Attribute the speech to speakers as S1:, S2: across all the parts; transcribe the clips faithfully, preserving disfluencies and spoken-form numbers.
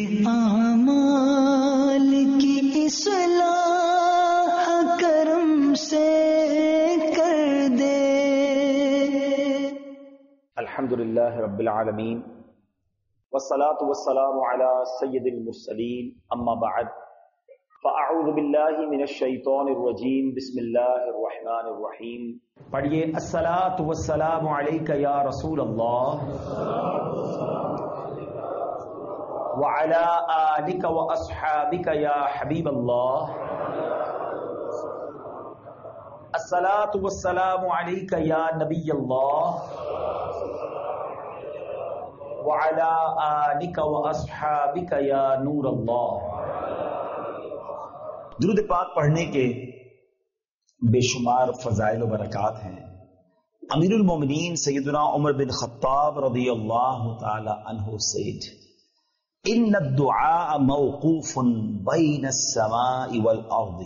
S1: اعمال کی اصلاح کرم سے کر دے.
S2: الحمدللہ رب العالمین والصلاة والسلام علی سید المرسلین، اما بعد فاعوذ باللہ من الشیطان الرجیم، بسم اللہ الرحمن الرحیم. پڑھیے الصلاۃ والسلام علیک یا رسول اللہ وعلی آلک واصحابک یا حبیب اللہ. الصلاۃ والسلام علیک یا نبی اللہ وعلی آلک واصحابک یا نور اللہ. درود پاک پڑھنے کے بے شمار فضائل و برکات ہیں. امیر المومنین سیدنا عمر بن خطاب رضی اللہ تعالی عنہ سید ان الدعاء موقوف بین السماء والارض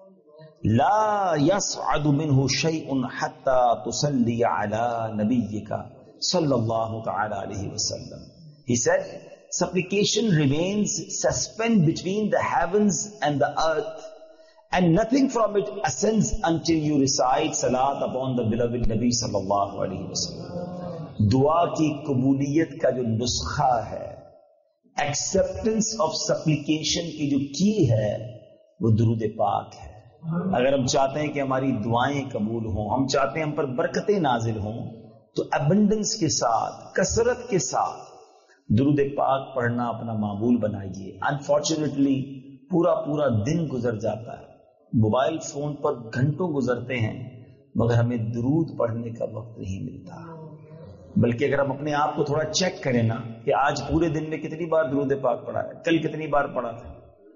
S2: لا يصعد منه شيء حتى تصلي على نبيك صلی اللہ تعالی علیہ وسلم. He said, supplication remains suspended between the heavens and the earth, and nothing from it ascends until you recite salat upon the beloved Nabi صلی اللہ علیہ وسلم. دعا کی قبولیت کا جو نسخہ ہے، acceptance of supplication کی جو کی ہے، وہ درود پاک ہے. اگر ہم چاہتے ہیں کہ ہماری دعائیں قبول ہوں، ہم چاہتے ہیں ہم پر برکتیں نازل ہوں، تو ابنڈنس کے ساتھ، کثرت کے ساتھ درود پاک پڑھنا اپنا معمول بنائیے. انفارچونیٹلی پورا پورا دن گزر جاتا ہے، موبائل فون پر گھنٹوں گزرتے ہیں، مگر ہمیں درود پڑھنے کا وقت نہیں ملتا. بلکہ اگر ہم اپنے آپ کو تھوڑا چیک کریں نا کہ آج پورے دن میں کتنی بار درود پاک پڑھا ہے، کل کتنی بار پڑھا تھا.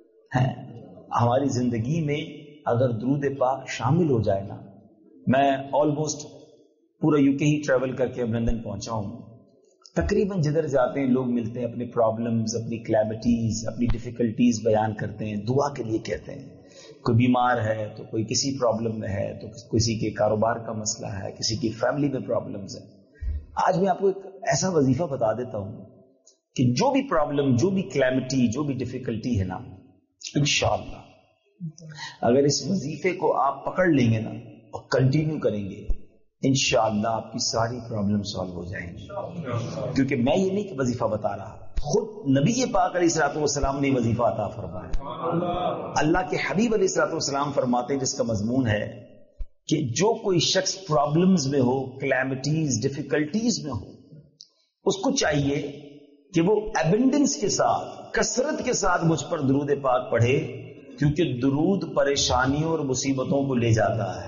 S2: ہماری زندگی میں اگر درود پاک شامل ہو جائے نا، میں آلموسٹ پورا یو کے ہی ٹریول کر کے اب لندن پہنچا ہوں. تقریباً جدھر جاتے ہیں لوگ ملتے ہیں، اپنے پرابلمز، اپنی کلیمٹیز، اپنی ڈیفیکلٹیز بیان کرتے ہیں، دعا کے لیے کہتے ہیں. کوئی بیمار ہے تو کوئی کسی پرابلم میں ہے، تو کسی کے کاروبار کا مسئلہ ہے، کسی کی فیملی میں پرابلمز ہیں. آج میں آپ کو ایک ایسا وظیفہ بتا دیتا ہوں کہ جو بھی پرابلم، جو بھی کلیمٹی، جو بھی ڈیفیکلٹی ہے نا، انشاءاللہ اگر اس وظیفے کو آپ پکڑ لیں گے نا اور کنٹینیو کریں گے، انشاءاللہ آپ کی ساری پرابلم سالو ہو جائیں گی. کیونکہ میں یہ نہیں کہ وظیفہ بتا رہا، خود نبی پاک علیہ الصلوۃ والسلام نے وظیفہ عطا فرمایا. اللہ کے حبیب علیہ الصلوۃ والسلام فرماتے ہیں، جس کا مضمون ہے کہ جو کوئی شخص پرابلمز میں ہو، کلیمٹیز، ڈیفیکلٹیز میں ہو، اس کو چاہیے کہ وہ ایبنڈنس کے ساتھ، کثرت کے ساتھ مجھ پر درود پاک پڑھے، کیونکہ درود پریشانیوں اور مصیبتوں کو لے جاتا ہے.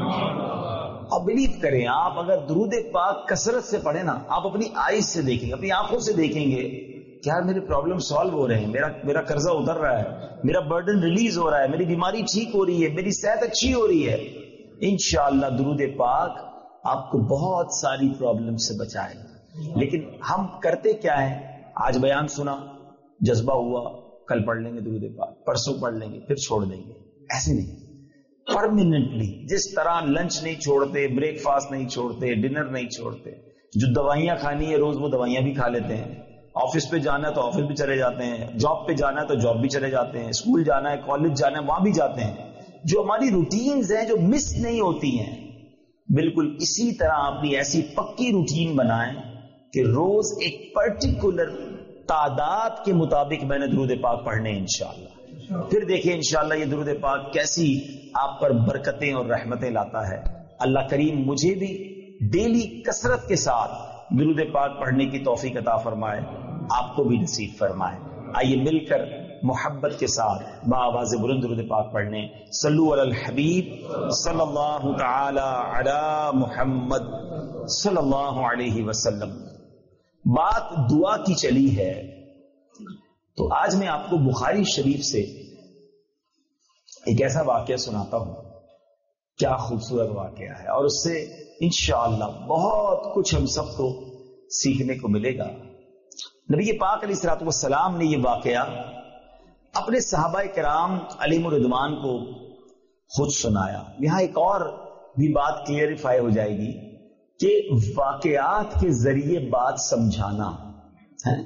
S2: اب بلیو کریں، آپ اگر درود پاک کثرت سے پڑھیں نا، آپ اپنی آئیز سے دیکھیں گے، اپنی آنکھوں سے دیکھیں گے کہ یار میرے پرابلم سالو ہو رہے ہیں، میرا میرا قرضہ اتر رہا ہے، میرا برڈن ریلیز ہو رہا ہے، میری بیماری ٹھیک ہو رہی ہے، میری صحت اچھی ہو رہی ہے. انشاءاللہ درود پاک آپ کو بہت ساری پرابلم سے بچائے گا. لیکن ہم کرتے کیا ہیں؟ آج بیان سنا، جذبہ ہوا، کل پڑھ لیں گے درود پاک، پرسوں پڑھ لیں گے، پھر چھوڑ دیں گے. ایسے نہیں، پرماننٹلی. جس طرح لنچ نہیں چھوڑتے، بریک فاسٹ نہیں چھوڑتے، ڈنر نہیں چھوڑتے، جو دوائیاں کھانی ہے روز وہ دوائیاں بھی کھا لیتے ہیں. آفس پہ جانا ہے تو آفس بھی چلے جاتے ہیں، جاب پہ جانا ہے تو جاب بھی چلے جاتے ہیں، اسکول جانا ہے، کالج جانا ہے، وہاں بھی جاتے ہیں. جو ہماری روٹینز ہیں جو مس نہیں ہوتی ہیں، بالکل اسی طرح اپنی ایسی پکی روٹین بنائیں کہ روز ایک پرٹیکولر تعداد کے مطابق میں نے درود پاک پڑھنے انشاءاللہ. پھر دیکھیں انشاءاللہ یہ درود پاک کیسی آپ پر برکتیں اور رحمتیں لاتا ہے. اللہ کریم مجھے بھی ڈیلی کثرت کے ساتھ درود پاک پڑھنے کی توفیق عطا فرمائے، آپ کو بھی نصیب فرمائے. آئیے مل کر محبت کے ساتھ بآواز بلند درود پاک پڑھنے. صلو علی الحبیب صلی اللہ تعالی علی محمد صلی اللہ علیہ وسلم. بات دعا کی چلی ہے تو آج میں آپ کو بخاری شریف سے ایک ایسا واقعہ سناتا ہوں. کیا خوبصورت واقعہ ہے، اور اس سے انشاءاللہ بہت کچھ ہم سب کو سیکھنے کو ملے گا. نبی پاک علیہ الصلوۃ والسلام نے یہ واقعہ اپنے صحابہ کرام علیہم الرضوان کو خود سنایا. یہاں ایک اور بھی بات کلیئرفائی ہو جائے گی کہ واقعات کے ذریعے بات سمجھانا ہے.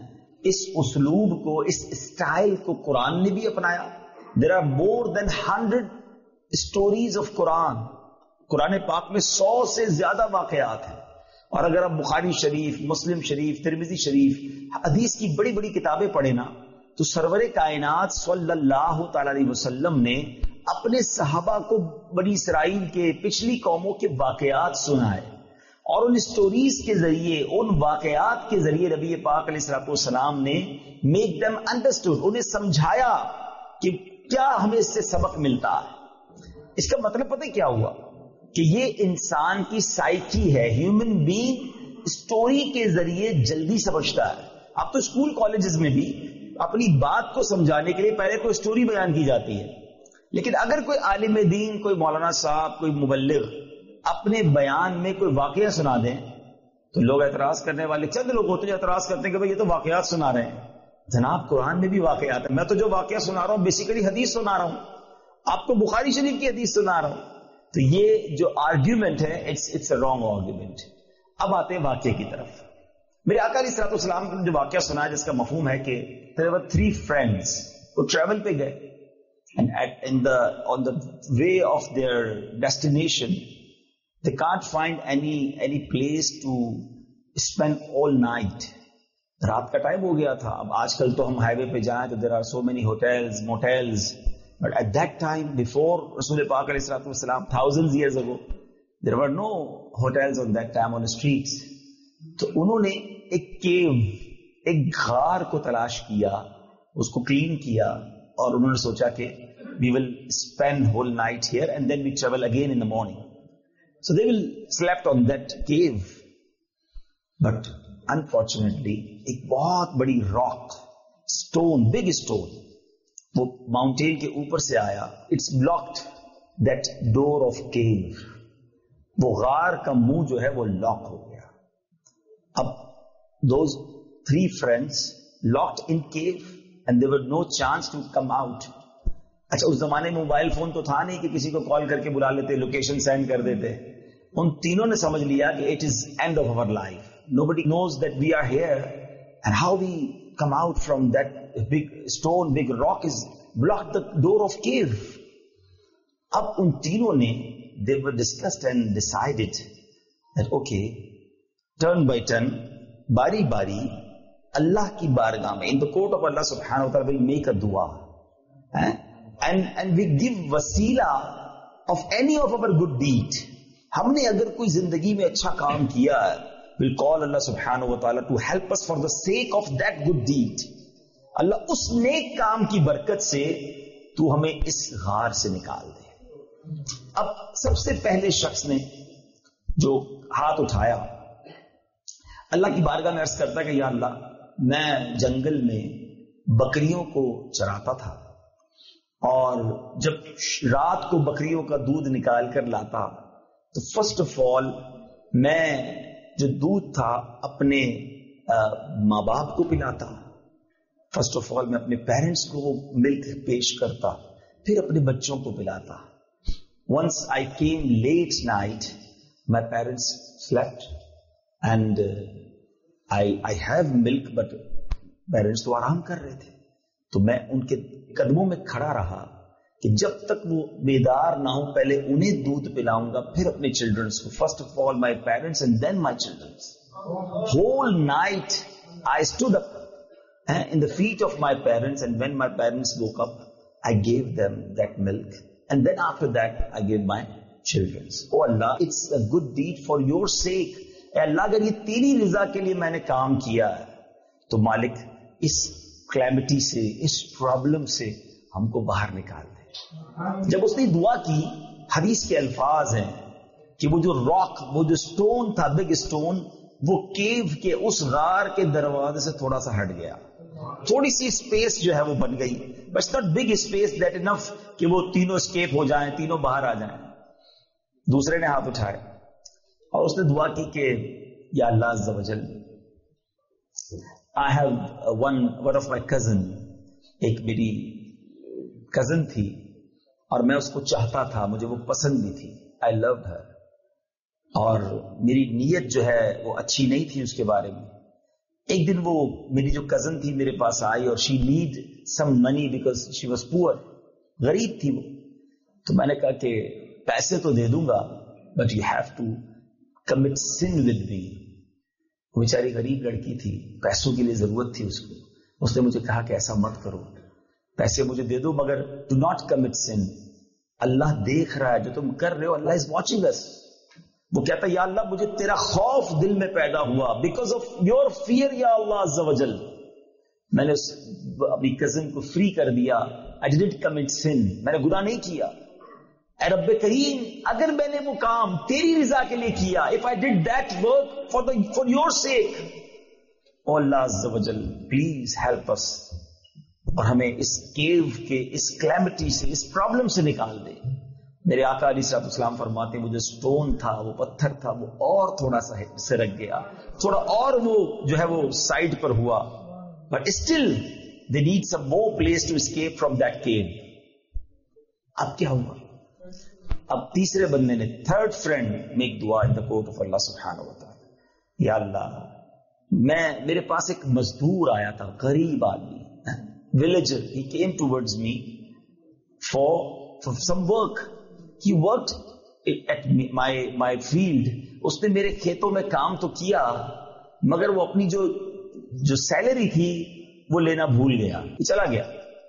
S2: اس اسلوب کو, اس اسٹائل کو قرآن نے بھی اپنایا. There are more than hundred stories of Quran. Quran پاک میں سو سے زیادہ واقعات ہیں. اور اگر آپ بخاری شریف, مسلم شریف, ترمذی شریف, حدیث کی بڑی بڑی کتابیں پڑھیں نا, تو سرور کائنات صلی اللہ تعالی علیہ وسلم نے اپنے صحابہ کو بنی اسرائیل کے, پچھلی قوموں کے واقعات سنائے, اور ان اسٹوریز کے ذریعے, ان واقعات کے ذریعے نبی پاک علیہ الصلوۃ والسلام نے میک دیم انڈرسٹوڈ, انہیں سمجھایا کہ کیا ہمیں اس سے سبق ملتا ہے. اس کا مطلب پتہ کیا ہوا کہ یہ انسان کی سائیکی ہے. ہیومن بینگ اسٹوری کے ذریعے جلدی سمجھتا ہے. اب تو اسکول کالجز میں بھی اپنی بات کو سمجھانے کے لیے پہلے کوئی اسٹوری بیان کی جاتی ہے, لیکن اگر کوئی عالم دین, کوئی مولانا صاحب, کوئی مبلغ اپنے بیان میں کوئی واقعہ سنا دیں تو لوگ اعتراض کرنے والے چند لوگ ہوتے ہیں, اعتراض کرتے ہیں کہ بھئی یہ تو واقعات سنا رہے ہیں. جناب قرآن میں بھی واقعات ہیں. میں تو جو واقعہ سنا رہا ہوں بیسیکلی حدیث سنا رہا ہوں, آپ کو بخاری شریف کی حدیث سنا رہا ہوں. تو یہ جو آرگیومنٹ ہے it's it's a wrong argument. اب آتے ہیں واقعے کی طرف. میرے آقا علیہ الصلوۃ والسلام نے جو واقعہ سنا ہے جس کا مفہوم ہے کہ there were three friends وہ ٹریول پہ گئے, and at in the on the way of their destination they can't find any any place to spend all night. رات کا ٹائم ہو گیا تھا. اب آج کل تو ہم ہائی وے پہ جائیں تو there are so many hotels, motels, but at that time before رسول پاک علیہ الصلوۃ والسلام thousands years ago there were no hotels on that time on the streets. تو انہوں نے ایک کیو, ایک غار کو تلاش کیا, اس کو کلین کیا, اور انہوں نے سوچا کہ we will spend whole night here and then we travel again in the morning. So they will slept on that cave. But unfortunately ایک بہت بڑی rock, stone, big stone وہ mountain کے اوپر سے آیا. It's blocked that door of cave. وہ غار کا منہ جو ہے وہ لاک ہو گیا. اب those three friends locked in cave and there were no chance to come out. اچھا اس زمانے میں موبائل فون تو تھا نہیں کہ کسی کو کال کر کے بلا لیتے, لوکیشن سینڈ کر دیتے. ان تینوں نے سمجھ لیا کہ it is end of our life. Nobody knows that we are here and how we come out from that big stone, big rock is blocked the door of cave. اب ان تینوں نے they were discussed and decided that okay, turn by turn, باری باری اللہ کی بارگاہ میں, in the court of Allah subhanahu wa ta'ala will make a dua and and we give وسیلہ of any of our good deed. ہم نے اگر کوئی زندگی میں اچھا کام کیا ہے, we'll call Allah subhanahu wa ta'ala to help us for the sake of that good deed. اللہ اس نیک کام کی برکت سے تو ہمیں اس غار سے نکال دے. اب سب سے پہلے شخص نے جو ہاتھ اٹھایا اللہ کی بارگاہ میں عرض کرتا کہ یا اللہ, میں جنگل میں بکریوں کو چراتا تھا, اور جب رات کو بکریوں کا دودھ نکال کر لاتا تو فرسٹ آف آل میں جو دودھ تھا اپنے ماں باپ کو پلاتا, فرسٹ آف آل میں اپنے پیرنٹس کو وہ ملک پیش کرتا, پھر اپنے بچوں کو پلاتا. Once I came late night, my parents slept and uh, I I have milk, but parents تو آرام کر رہے تھے. تو میں ان کے قدموں میں کھڑا رہا کہ جب تک وہ بیدار نہ ہوں پہلے انہیں دودھ پلاؤں گا, پھر اپنے چلڈرنس کو. First of all my parents and then my childrens. Whole night I stood up in the feet of my parents, and when my parents woke up I gave them that milk, and then after that I gave my children. Oh Allah, it's a good deed for your sake. اے اللہ اگر یہ تیری رضا کے لیے میں نے کام کیا ہے تو مالک اس کلیمٹی سے, اس پرابلم سے ہم کو باہر نکال دے. جب اس نے دعا کی, حدیث کے الفاظ ہیں کہ وہ جو راک, وہ جو سٹون تھا, بگ سٹون, وہ کیو کے اس غار کے دروازے سے تھوڑا سا ہٹ گیا, تھوڑی سی اسپیس جو ہے وہ بن گئی, but not big space that enough کہ وہ تینوں اسکیپ ہو جائیں, تینوں باہر آ جائیں. دوسرے نے ہاتھ اٹھائے اور اس نے دعا کی کہ یا اللہ عز و جل, I have one one of my cousin, ایک میری کزن تھی اور میں اس کو چاہتا تھا, مجھے وہ پسند بھی تھی, I loved her, اور میری نیت جو ہے وہ اچھی نہیں تھی اس کے بارے میں. ایک دن وہ میری جو کزن تھی میرے پاس آئی اور she need some money because she was poor, غریب تھی وہ. تو میں نے کہا کہ پیسے تو دے دوں گا but you have to commit sin with me. وہ بیچاری غریب لڑکی تھی، پیسوں کے لیے ضرورت تھی اس کو. اس نے مجھے کہا کہ ایسا مت کرو، پیسے مجھے دے دو مگر do not commit sin. Allah دیکھ رہا ہے جو تم کر رہے ہو، اللہ از واچنگ اس. وہ کہتا یا اللہ مجھے تیرا خوف دل میں پیدا ہوا بیکاز آف یور فیئر یا اللہ عز و جل. میں نے اس اپنی کزن کو فری کر دیا. I didn't commit sin. میں نے گناہ نہیں کیا. اے رب کریم اگر میں نے وہ کام تیری رضا کے لیے کیا، if I did that work for the for your sake, oh اللہ عز و جل پلیز ہیلپ us. اور ہمیں اس کیو کے، اس کلیمٹی سے، اس پرابلم سے نکال دے. میرے آقا علیہ الصلوۃ والسلام فرماتے ہیں وہ جو سٹون تھا، وہ پتھر تھا، وہ اور تھوڑا سا سرک گیا، تھوڑا اور وہ جو ہے وہ سائڈ پر ہوا، but still they need some more place to escape from that queue. اب کیا ہوا؟ اب تیسرے بندے نے، تھرڈ فرینڈ میک دعا ان دا کورٹ آف اللہ سبحانہ و تعالی. یا اللہ میں میرے پاس ایک مزدور آیا تھا، غریب آدمی، villager. He came towards me for for some work. He worked at my my field. اس نے میرے کھیتوں میں کام تو کیا مگر وہ اپنی جو جو سیلری تھی وہ لینا بھول گیا، چلا گیا.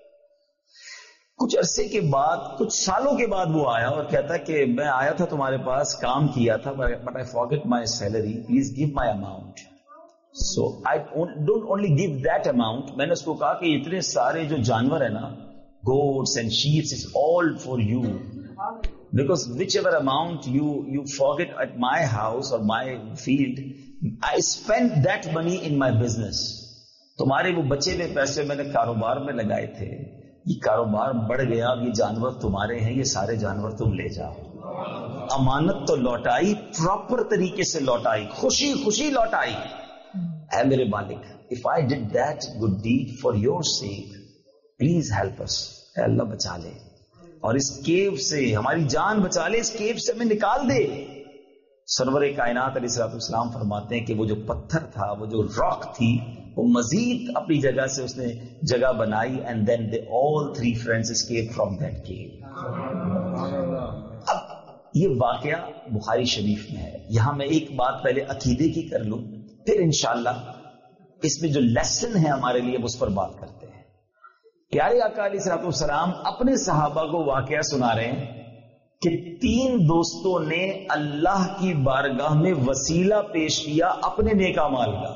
S2: کچھ عرصے کے بعد، کچھ سالوں کے بعد وہ آیا اور کہتا کہ میں آیا تھا تمہارے پاس، کام کیا تھا but I forget my salary. Please give my amount. So I don't only give that amount. میں نے اس کو کہا کہ اتنے سارے جو جانور ہیں نا، goats and sheep, is all for you. Because whichever amount you you forget at my house or my field, I spent that money in my business. تمہارے وہ بچے ہوئے پیسے میں نے کاروبار میں لگائے تھے. یہ کاروبار بڑھ گیا، اب یہ جانور تمہارے ہیں، یہ سارے جانور تم لے جاؤ. امانت تو لوٹائی، پراپر طریقے سے لوٹائی، خوشی خوشی لوٹائی. اے میرے مالک، if I did that good deed for your sake, please help us. اے اللہ بچا لے اور اس کیو سے ہماری جان بچا لے، اس کیو سے ہمیں نکال دے. سرور کائنات علیہ الصلوۃ والسلام فرماتے ہیں کہ وہ جو پتھر تھا، وہ جو راک تھی، وہ مزید اپنی جگہ سے اس نے جگہ بنائی and then they all three friends escaped from that cave. اب یہ واقعہ بخاری شریف میں ہے. یہاں میں ایک بات پہلے عقیدے کی کر لوں، پھر انشاءاللہ اس میں جو لیسن ہے ہمارے لیے اس پر بات کرتے ہیں. پیارے آقا علیہ الصلوۃ والسلام اپنے صحابہ کو واقعہ سنا رہے ہیں کہ تین دوستوں نے اللہ کی بارگاہ میں وسیلہ پیش کیا اپنے نیک اعمال کا.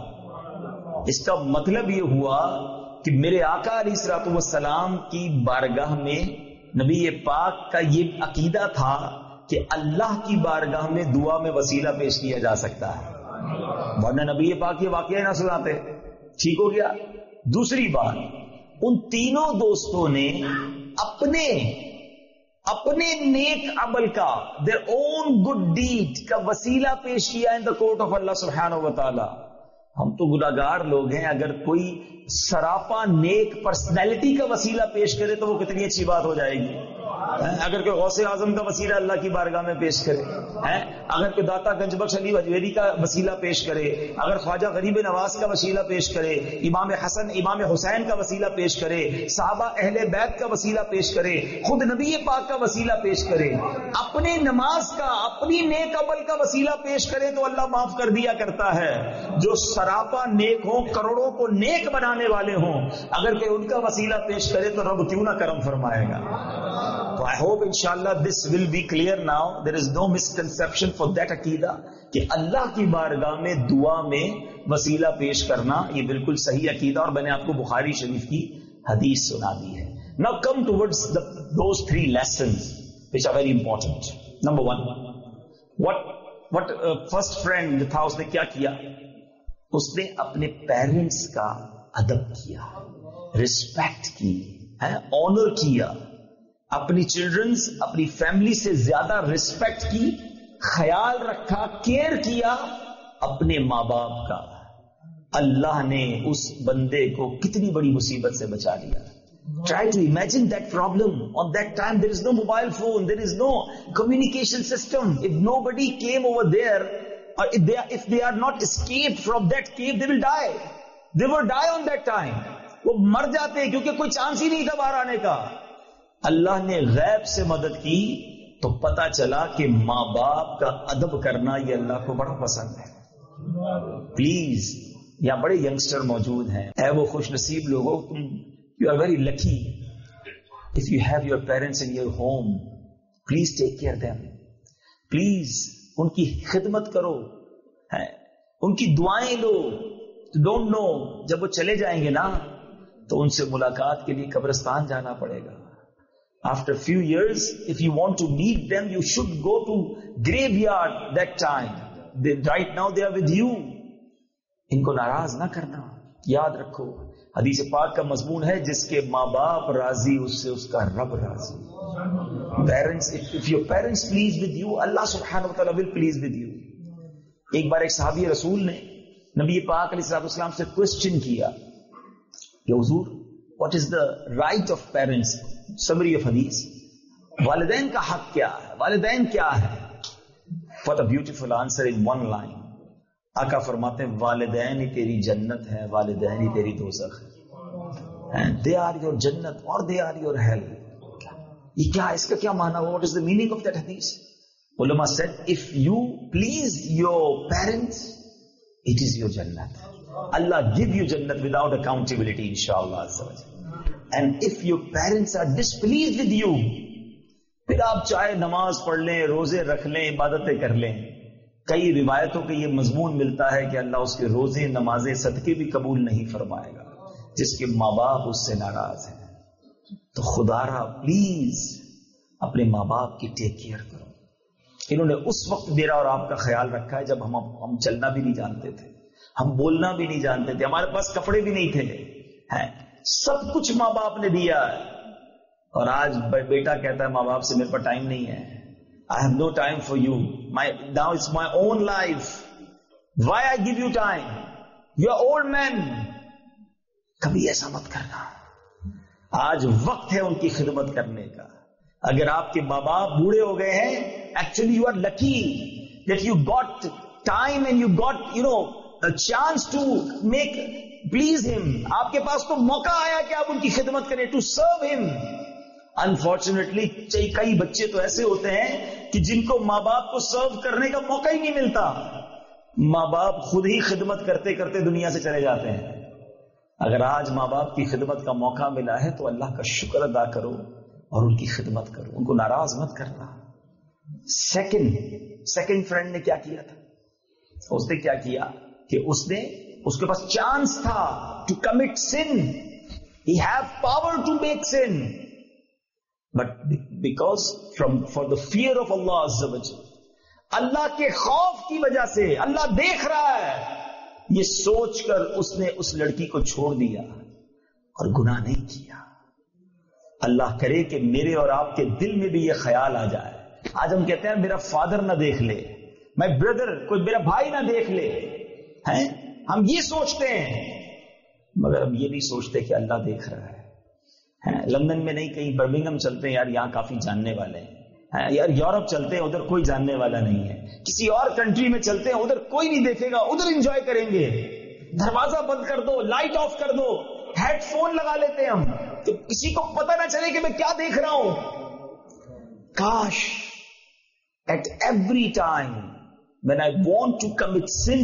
S2: اس کا مطلب یہ ہوا کہ میرے آقا علیہ الصلوۃ والسلام کی بارگاہ میں نبی پاک کا یہ عقیدہ تھا کہ اللہ کی بارگاہ میں دعا میں وسیلہ پیش کیا جا سکتا ہے، ورنہ نبی پاک یہ واقعہ نہ سناتے. ٹھیک ہو گیا. دوسری بات، ان تینوں دوستوں نے اپنے اپنے نیک عمل کا، their own good deed کا وسیلہ پیش کیا in the court of Allah سبحانہ و تعالی. ہم تو گناہگار لوگ ہیں، اگر کوئی سراپا نیک پرسنالٹی کا وسیلہ پیش کرے تو وہ کتنی اچھی بات ہو جائے گی. اگر کوئی غوث اعظم کا وسیلہ اللہ کی بارگاہ میں پیش کرے، اگر کوئی داتا گنج بخش علی حجویری کا وسیلہ پیش کرے، اگر خواجہ غریب نواز کا وسیلہ پیش کرے، امام حسن امام حسین کا وسیلہ پیش کرے، صحابہ اہل بیت کا وسیلہ پیش کرے، خود نبی پاک کا وسیلہ پیش کرے، اپنے نماز کا، اپنی نیک عمل کا وسیلہ پیش کرے تو اللہ معاف کر دیا کرتا ہے. جو سراپا نیک ہوں، کروڑوں کو نیک بنانے والے ہوں، اگر کوئی ان کا وسیلہ پیش کرے تو رب کیوں نہ کرم فرمائے گا. تو I hope inshallah this will be clear now. There is no misconception for that عقیدہ کہ اللہ کی بارگاہ میں دعا میں وسیلہ پیش کرنا یہ بالکل صحیح عقیدہ، اور میں نے آپ کو بخاری شریف کی حدیث سنا دی ہے. Now come towards the, those three lessons which are very important. Number one, what what uh, first friend جو تھا اس نے کیا کیا؟ اس نے اپنے پیرنٹس کا ادب کیا، رسپیکٹ کی، آنر کیا. اپنی چلڈرنز، اپنی فیملی سے زیادہ رسپیکٹ کی، خیال رکھا، کیئر کیا اپنے ماں باپ کا. اللہ نے اس بندے کو کتنی بڑی مصیبت سے بچا لیا. Try to imagine that problem. On that time there is no mobile phone, there is no communication system. If nobody came over there, or if they are, if they are not escaped from that cave, they will die. They would die on that time. وہ مر جاتے کیونکہ کوئی chance ہی نہیں تھا باہر آنے کا. اللہ نے غیب سے مدد کی تو پتا چلا کہ ماں باپ کا ادب کرنا یہ اللہ کو بڑا پسند ہے. پلیز, یہاں بڑے ینگسٹر موجود ہیں, اے وہ خوش نصیب لوگوں, تم you are very lucky if you have your parents in your home. Please take care them, please ان کی خدمت کرو, ان کی دعائیں لو. ڈونٹ نو جب وہ چلے جائیں گے نا تو ان سے ملاقات کے لیے قبرستان جانا پڑے گا. After few years, if you want to meet them, you should go to graveyard that time. They, right now they are with you. ان کو ناراض نہ کرنا. یاد رکھو حدیث پاک کا مضمون ہے جس کے ماں باپ راضی اس سے اس کا رب راضی. Parents, if, if your parents please with you, Allah subhanahu wa ta'ala will please with you. ایک بار ایک صحابی رسول نے نبی پاک علیہ الصلوۃ والسلام سے کوسچن کیا کہ حضور, what is the right of parents? Summary of hadith. والدین کا حق کیا ہے, والدین کیا ہے؟ What a beautiful answer in one line. آقا فرماتے ہیں والدین ہی تیری جنت ہے, والدین ہی تیری دوزخ ہے. They are your جنت or they are your hell. یہ کیا, اس کا کیا معنی ہوا؟ What is the meaning of that hadith? Ulama said, if you please your parents, it is your jannat. Allah give you jannat without accountability, inshallah. And if your parents are displeased with you, پھر آپ چاہے نماز پڑھ لیں, روزے رکھ لیں, عبادتیں کر لیں. کئی روایتوں کے یہ مضمون ملتا ہے کہ اللہ اس کے روزے, نمازیں, صدقے بھی قبول نہیں فرمائے گا جس کے ماں باپ اس سے ناراض ہیں. تو خدا را پلیز اپنے ماں باپ کی ٹیک کیئر کرو. انہوں نے اس وقت میرا اور آپ کا خیال رکھا ہے جب ہم ہم چلنا بھی نہیں جانتے تھے, ہم بولنا بھی نہیں جانتے تھے, ہمارے پاس کپڑے بھی نہیں تھے. سب کچھ ماں باپ نے دیا ہے. اور آج بیٹا کہتا ہے ماں باپ سے میرے پاس ٹائم نہیں ہے. I have no time for you. My, now it's my own life. Why I give you time? You are old men. کبھی ایسا مت کرنا. آج وقت ہے ان کی خدمت کرنے کا. اگر آپ کے ماں باپ بوڑھے ہو گئے ہیں, actually you are lucky that you got time and you got, you know, a chance to make, please him. آپ کے پاس تو موقع آیا کہ آپ ان کی خدمت کریں, to serve him. Unfortunately, کئی بچے تو ایسے ہوتے ہیں کہ جن کو ماں باپ کو سرو کرنے کا موقع ہی نہیں ملتا. ماں باپ خود ہی خدمت کرتے کرتے دنیا سے چلے جاتے ہیں. اگر آج ماں باپ کی خدمت کا موقع ملا ہے تو اللہ کا شکر ادا کرو اور ان کی خدمت کرو, ان کو ناراض مت کرنا. سیکنڈ سیکنڈ فرینڈ نے کیا کیا تھا؟ اس نے کیا کیا کہ اس نے, اس کے پاس چانس تھا to commit sin. He have power to make sin, but because from far the fear of Allah عز وجل, اللہ کے خوف کی وجہ سے, اللہ دیکھ رہا ہے, یہ سوچ کر اس نے اس لڑکی کو چھوڑ دیا اور گناہ نہیں کیا. اللہ کرے کہ میرے اور آپ کے دل میں بھی یہ خیال آ جائے. آج ہم کہتے ہیں میرا فادر نہ دیکھ لے, مائی بردر, کوئی میرا بھائی نہ دیکھ لے, ہیں ہم یہ سوچتے ہیں, مگر ہم یہ نہیں سوچتے کہ اللہ دیکھ رہا ہے. لندن میں نہیں, کہیں برمنگھم چلتے ہیں یار, یہاں کافی جاننے والے ہیں. یار یورپ چلتے ہیں, ادھر کوئی جاننے والا نہیں ہے. کسی اور کنٹری میں چلتے ہیں, ادھر کوئی نہیں دیکھے گا, ادھر انجوائے کریں گے. دروازہ بند کر دو, لائٹ آف کر دو, ہیڈ فون لگا لیتے ہیں ہم تو کسی کو پتہ نہ چلے کہ میں کیا دیکھ رہا ہوں. کاش at every time when I want to commit sin,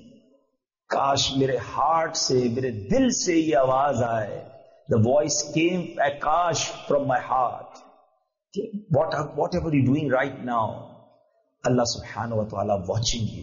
S2: کاش میرے ہارٹ سے, میرے دل سے یہ آواز آئے. The voice came, Akash, from my heart. What, whatever you're doing right now, Allah subhanahu wa ta'ala watching you.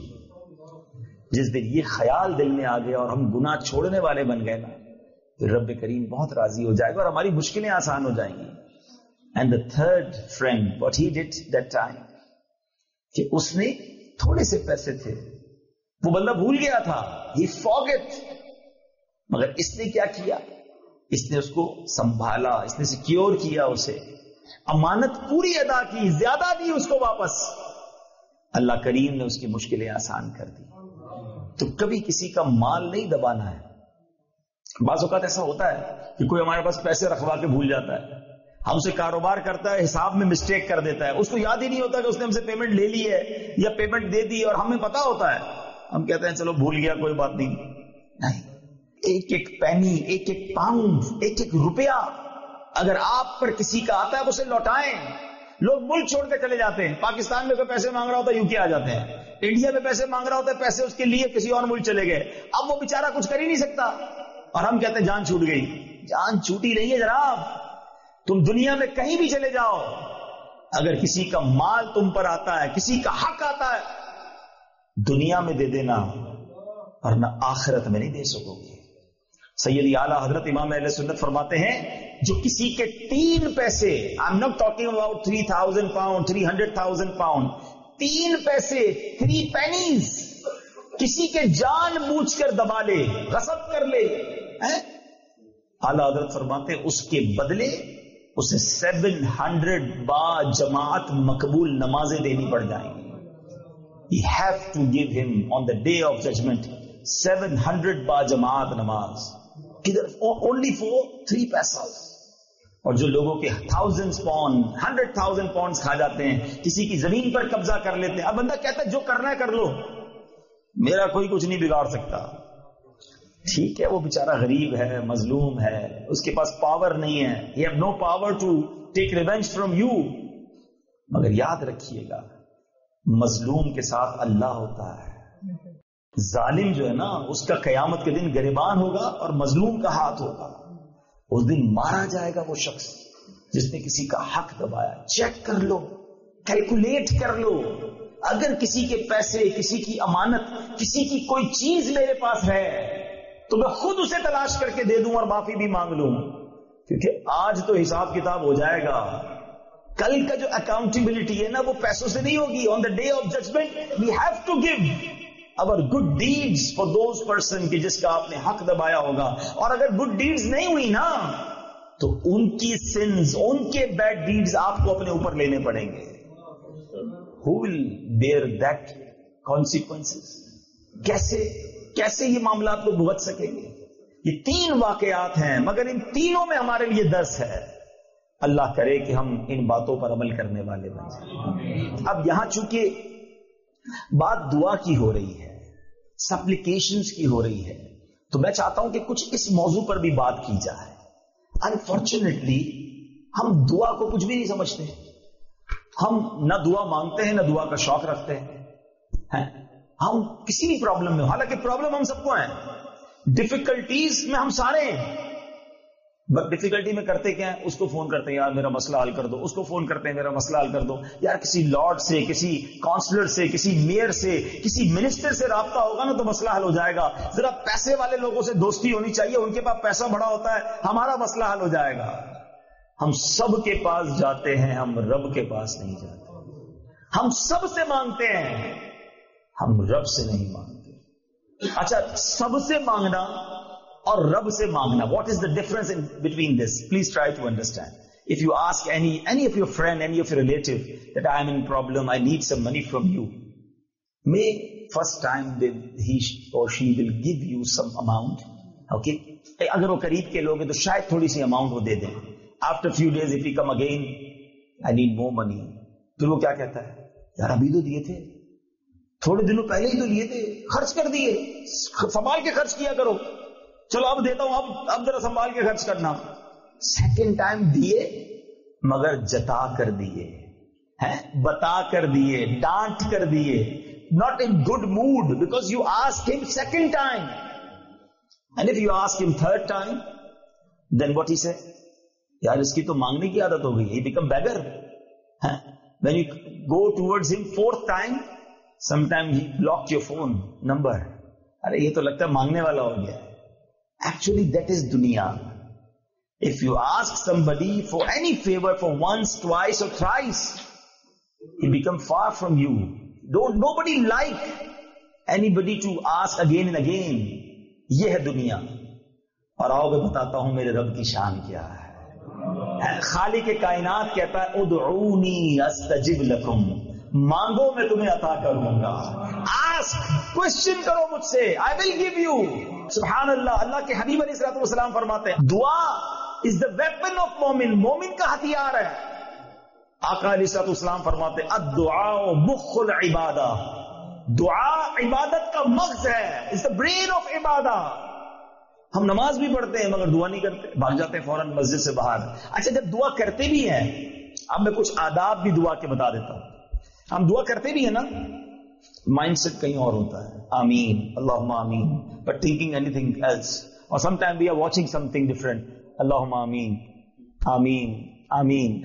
S2: جس دن یہ خیال دل میں آ گیا اور ہم گناہ چھوڑنے والے بن گئے نا, تو رب کریم بہت راضی ہو جائے گا اور ہماری مشکلیں آسان ہو جائیں گی. And the third friend, what he did that time, کہ اس نے تھوڑے سے پیسے تھے, وہ بندہ بھول گیا تھا, he forget. مگر اس نے کیا کیا, اس نے اس کو سنبھالا, اس نے سیکیور کیا, اسے امانت پوری ادا کی, زیادہ دی اس کو واپس. اللہ کریم نے اس کی مشکلیں آسان کر دی. تو کبھی کسی کا مال نہیں دبانا ہے. بعض اوقات ایسا ہوتا ہے کہ کوئی ہمارے پاس پیسے رکھوا کے بھول جاتا ہے, ہم سے کاروبار کرتا ہے, حساب میں مسٹیک کر دیتا ہے, اس کو یاد ہی نہیں ہوتا کہ اس نے ہم سے پیمنٹ لے لی ہے یا پیمنٹ دے دی, اور ہمیں پتا ہوتا ہے, ہم کہتے ہیں چلو بھول گیا کوئی بات نہیں. نہیں, ایک ایک پینی، ایک ایک پاؤنڈ، ایک ایک روپیہ اگر آپ پر کسی کا آتا ہے اسے لوٹائیں. لوگ ملک چھوڑ کے چلے جاتے ہیں. پاکستان میں کوئی پیسے مانگ رہا ہوتا ہے یو کے آ جاتے ہیں. انڈیا میں پیسے مانگ رہا ہوتا ہے، پیسے اس کے لیے کسی اور ملک چلے گئے. اب وہ بیچارہ کچھ کر ہی نہیں سکتا اور ہم کہتے ہیں جان چھوٹ گئی. جان چھوٹی نہیں ہے جناب. تم دنیا میں کہیں بھی چلے جاؤ، اگر کسی کا مال تم پر آتا ہے، کسی کا حق آتا ہے، دنیا میں دے دینا ورنہ آخرت میں نہیں دے سکو گے. سیدی اعلیٰ حضرت امام اہل سنت فرماتے ہیں جو کسی کے تین پیسے، I am not talking about three thousand pound three hundred thousand pound تین پیسے، تھری پینیز کسی کے جان بوجھ کر دبا لے، غصب کر لے، اعلیٰ حضرت فرماتے ہیں اس کے بدلے اسے سیون ہنڈریڈ با جماعت مقبول نمازیں دینی پڑ جائیں گی. You have to give him on the day of judgment seven hundred با جماعت نماز. کدھر؟ only for three پیسہ. اور جو لوگوں کے thousands pound, hundred thousand pounds کھا جاتے ہیں، کسی کی زمین پر قبضہ کر لیتے ہیں. اب بندہ کہتا ہے جو کرنا ہے کر لو، میرا کوئی کچھ نہیں بگاڑ سکتا. ٹھیک ہے، وہ بیچارہ غریب ہے، مظلوم ہے، اس کے پاس پاور نہیں ہے. He have no power to take revenge from you. مگر یاد رکھیے گا مظلوم کے ساتھ اللہ ہوتا ہے. ظالم جو ہے نا اس کا قیامت کے دن گریبان ہوگا اور مظلوم کا ہاتھ ہوگا. اس دن مارا جائے گا وہ شخص جس نے کسی کا حق دبایا. چیک کر لو، کیلکولیٹ کر لو. اگر کسی کے پیسے، کسی کی امانت، کسی کی کوئی چیز میرے پاس ہے تو میں خود اسے تلاش کر کے دے دوں اور معافی بھی مانگ لوں، کیونکہ آج تو حساب کتاب ہو جائے گا. کل کا جو اکاؤنٹیبلٹی ہے نا وہ پیسوں سے نہیں ہوگی. On the day of judgment we have to give our good deeds for those person کہ جس کا آپ نے حق دبایا ہوگا. اور اگر good deeds نہیں ہوئی نا تو ان کی sins، ان کے bad deeds آپ کو اپنے اوپر لینے پڑیں گے. who will bear that consequences؟ کیسے کیسے یہ معاملات کو بھگت سکیں گے؟ یہ تین واقعات ہیں مگر ان تینوں میں ہمارے لیے درس ہے. اللہ کرے کہ ہم ان باتوں پر عمل کرنے والے بن جائیں. اب یہاں چونکہ بات دعا کی ہو رہی ہے، سپلیکیشنز کی ہو رہی ہے، تو میں چاہتا ہوں کہ کچھ اس موضوع پر بھی بات کی جائے. انفارچونیٹلی ہم دعا کو کچھ بھی نہیں سمجھتے. ہم نہ دعا مانگتے ہیں نہ دعا کا شوق رکھتے ہیں. ہم کسی بھی پرابلم میں، حالانکہ پرابلم ہم سب کو ہیں، ڈیفیکلٹیز میں ہم سارے ہیں، بٹ ڈیفیکلٹی میں کرتے کیا ہیں؟ اس کو فون کرتے ہیں یار میرا مسئلہ حل کر دو، اس کو فون کرتے ہیں میرا مسئلہ حل کر دو. یار کسی لارڈ سے، کسی کاؤنسلر سے، کسی میئر سے، کسی منسٹر سے رابطہ ہوگا نا تو مسئلہ حل ہو جائے گا. ذرا پیسے والے لوگوں سے دوستی ہونی چاہیے، ان کے پاس پیسہ بڑا ہوتا ہے، ہمارا مسئلہ حل ہو جائے گا. ہم سب کے پاس جاتے ہیں، ہم رب کے پاس نہیں جاتے. ہم سب سے مانگتے ہیں، ہم رب سے نہیں مانگتے. اچھا، سب سے مانگنا اور رب سے مانگنا، what is the difference in between this? Please try to understand. If you ask any any of your friend, any of your relative that I am in problem, I need some money from you, may first time that he or she will give you some amount, okay? اگر وہ قریب کے لوگ ہیں تو شاید تھوڑی سی amount وہ دے دیں. After few days if he come again, I need more money. پھر وہ کیا کہتا ہے؟ یار ابھی تو دیے تھے، تھوڑے دنوں پہلے ہی تو لیے تھے، خرچ کر دیے، سنبھال کے خرچ کیا کرو. چلو اب دیتا ہوں، اب اب ذرا سنبھال کے خرچ کرنا. سیکنڈ ٹائم دیے مگر جتا کر دیے، بتا کر دیے، ڈانٹ کر دیے. Not in good mood because you ask him second time. And if you ask him third time then what he say, یار اس کی تو مانگنے کی عادت ہو گئی، he become beggar. When you go towards him fourth time some time he block your phone number. ارے یہ تو لگتا ہے مانگنے والا ہو گیا. Actually, that is dunya. If you ask somebody for any favor for once, twice or thrice, he become far from you. Don't nobody like anybody to ask again and again. یہ ہے دنیا. اور آؤ میں بتاتا ہوں میرے رب کی شان کیا ہے. خالق کائنات کہتا ہے ادعونی استجب لکم، مانگو میں تمہیں عطا کروں گا. آسک، کوشچن کرو مجھ سے، I will give you. سبحان اللہ. اللہ کے حبیب علیہ الصلوۃ والسلام فرماتے ہیں دعا is the weapon of مومن، مومن کا ہتھیار ہے. آقا علیہ الصلوۃ والسلام فرماتے ہیں الدعاء مخ العبادہ، دعا عبادت کا مغز ہے، it's the brain of Ubadah. ہم نماز بھی پڑھتے ہیں مگر دعا نہیں کرتے, بھاگ جاتے ہیں فوراً مسجد سے باہر. اچھا جب دعا کرتے بھی ہیں, اب میں کچھ آداب بھی دعا کے بتا دیتا ہوں. ہم دعا کرتے بھی ہیں نا, مائنڈ سیٹ کہیں اور ہوتا ہے, آمین اللہم آمین, but thinking anything else. Or some time we are watching something different, اللہم آمین آمین آمین.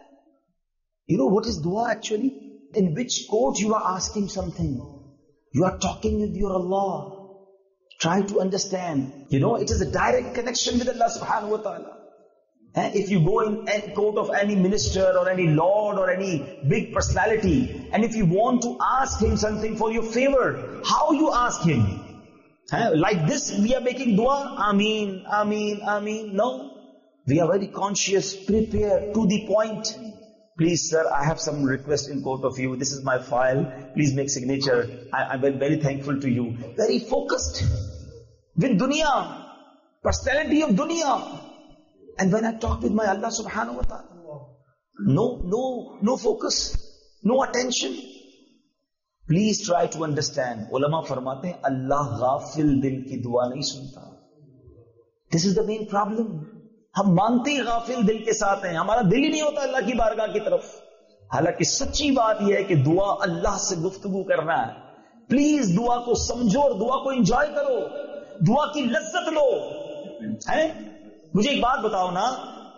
S2: You know what is dua actually? In which court you are asking something. You are talking with your Allah. Try to understand. You know, it is a direct connection with Allah subhanahu wa ta'ala. And if you go in any court of any minister or any lord or any big personality, and if you want to ask him something for your favor, how you ask him? Like this we are making dua, Ameen, Ameen, Ameen. No. We are very conscious, prepared, to the point. Please sir, I have some request in court of you. This is my file. Please make signature. I, I'm very thankful to you. Very focused. With dunya. Personality of dunya. And when I talk with my Allah subhanahu wa ta'ala, no, no, no focus. No attention. Please try to understand. Ulama farmate hain, Allah ghafil dil ki dua nahi sunta. This is the main problem. ہم مانتے ہی غافل دل کے ساتھ ہیں, ہمارا دل ہی نہیں ہوتا اللہ کی بارگاہ کی طرف. حالانکہ سچی بات یہ ہے کہ دعا اللہ سے گفتگو کرنا ہے. پلیز دعا کو سمجھو اور دعا کو انجوائے کرو, دعا کی لذت لو. مجھے ایک بات بتاؤ نا,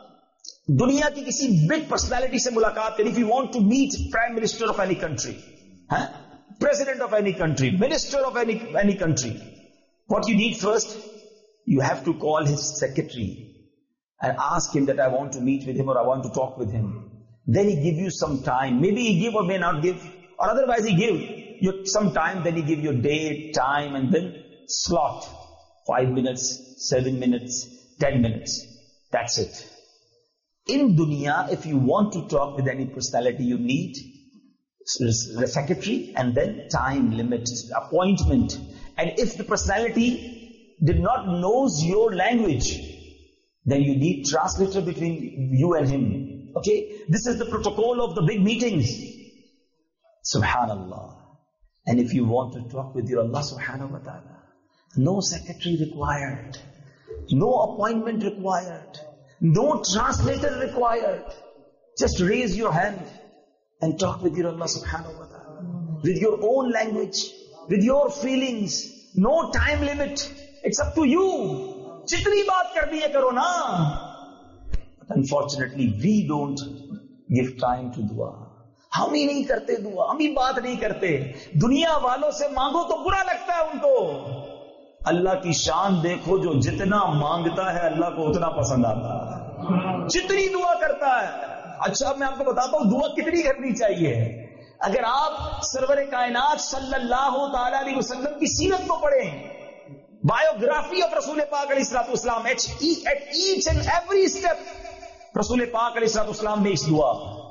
S2: دنیا کی کسی بگ پرسنالٹی سے ملاقات کریں. If you want to meet Prime Minister of any country, President of any country, Minister of any, any country, what you need first? You have to call his secretary and ask him that I want to meet with him or I want to talk with him. Then he give you some time. Maybe he give or may not give, or otherwise he give you some time. Then he give you date, time, and then slot. Five minutes, seven minutes, ten minutes. That's it. In dunya, if you want to talk with any personality, you need the secretary and then time limit, appointment. And if the personality did not knows your language, then you need translator between you and him. Okay? This is the protocol of the big meetings. Subhanallah. And if you want to talk with your Allah subhanahu wa ta'ala, no secretary required, no appointment required, no translator required. Just raise your hand and talk with your Allah subhanahu wa ta'ala. With your own language, with your feelings, no time limit. It's up to you. جتنی بات کرنی ہے کرو نا. Unfortunately, we don't give time to dua. ہم ہی نہیں کرتے دعا, ہم ہی بات نہیں کرتے. دنیا والوں سے مانگو تو برا لگتا ہے ان کو. اللہ کی شان دیکھو, جو جتنا مانگتا ہے اللہ کو اتنا پسند آتا ہے, جتنی دعا کرتا ہے. اچھا میں آپ کو بتاتا ہوں دعا کتنی کرنی چاہیے. اگر آپ سرور کائنات صلی اللہ تعالی علیہ وسلم کی سیرت کو پڑھیں, biography of رسول پاک علیہ الصلوۃ والسلام, at each and every step رسول پاک علیہ الصلوۃ والسلام نے اس دعا,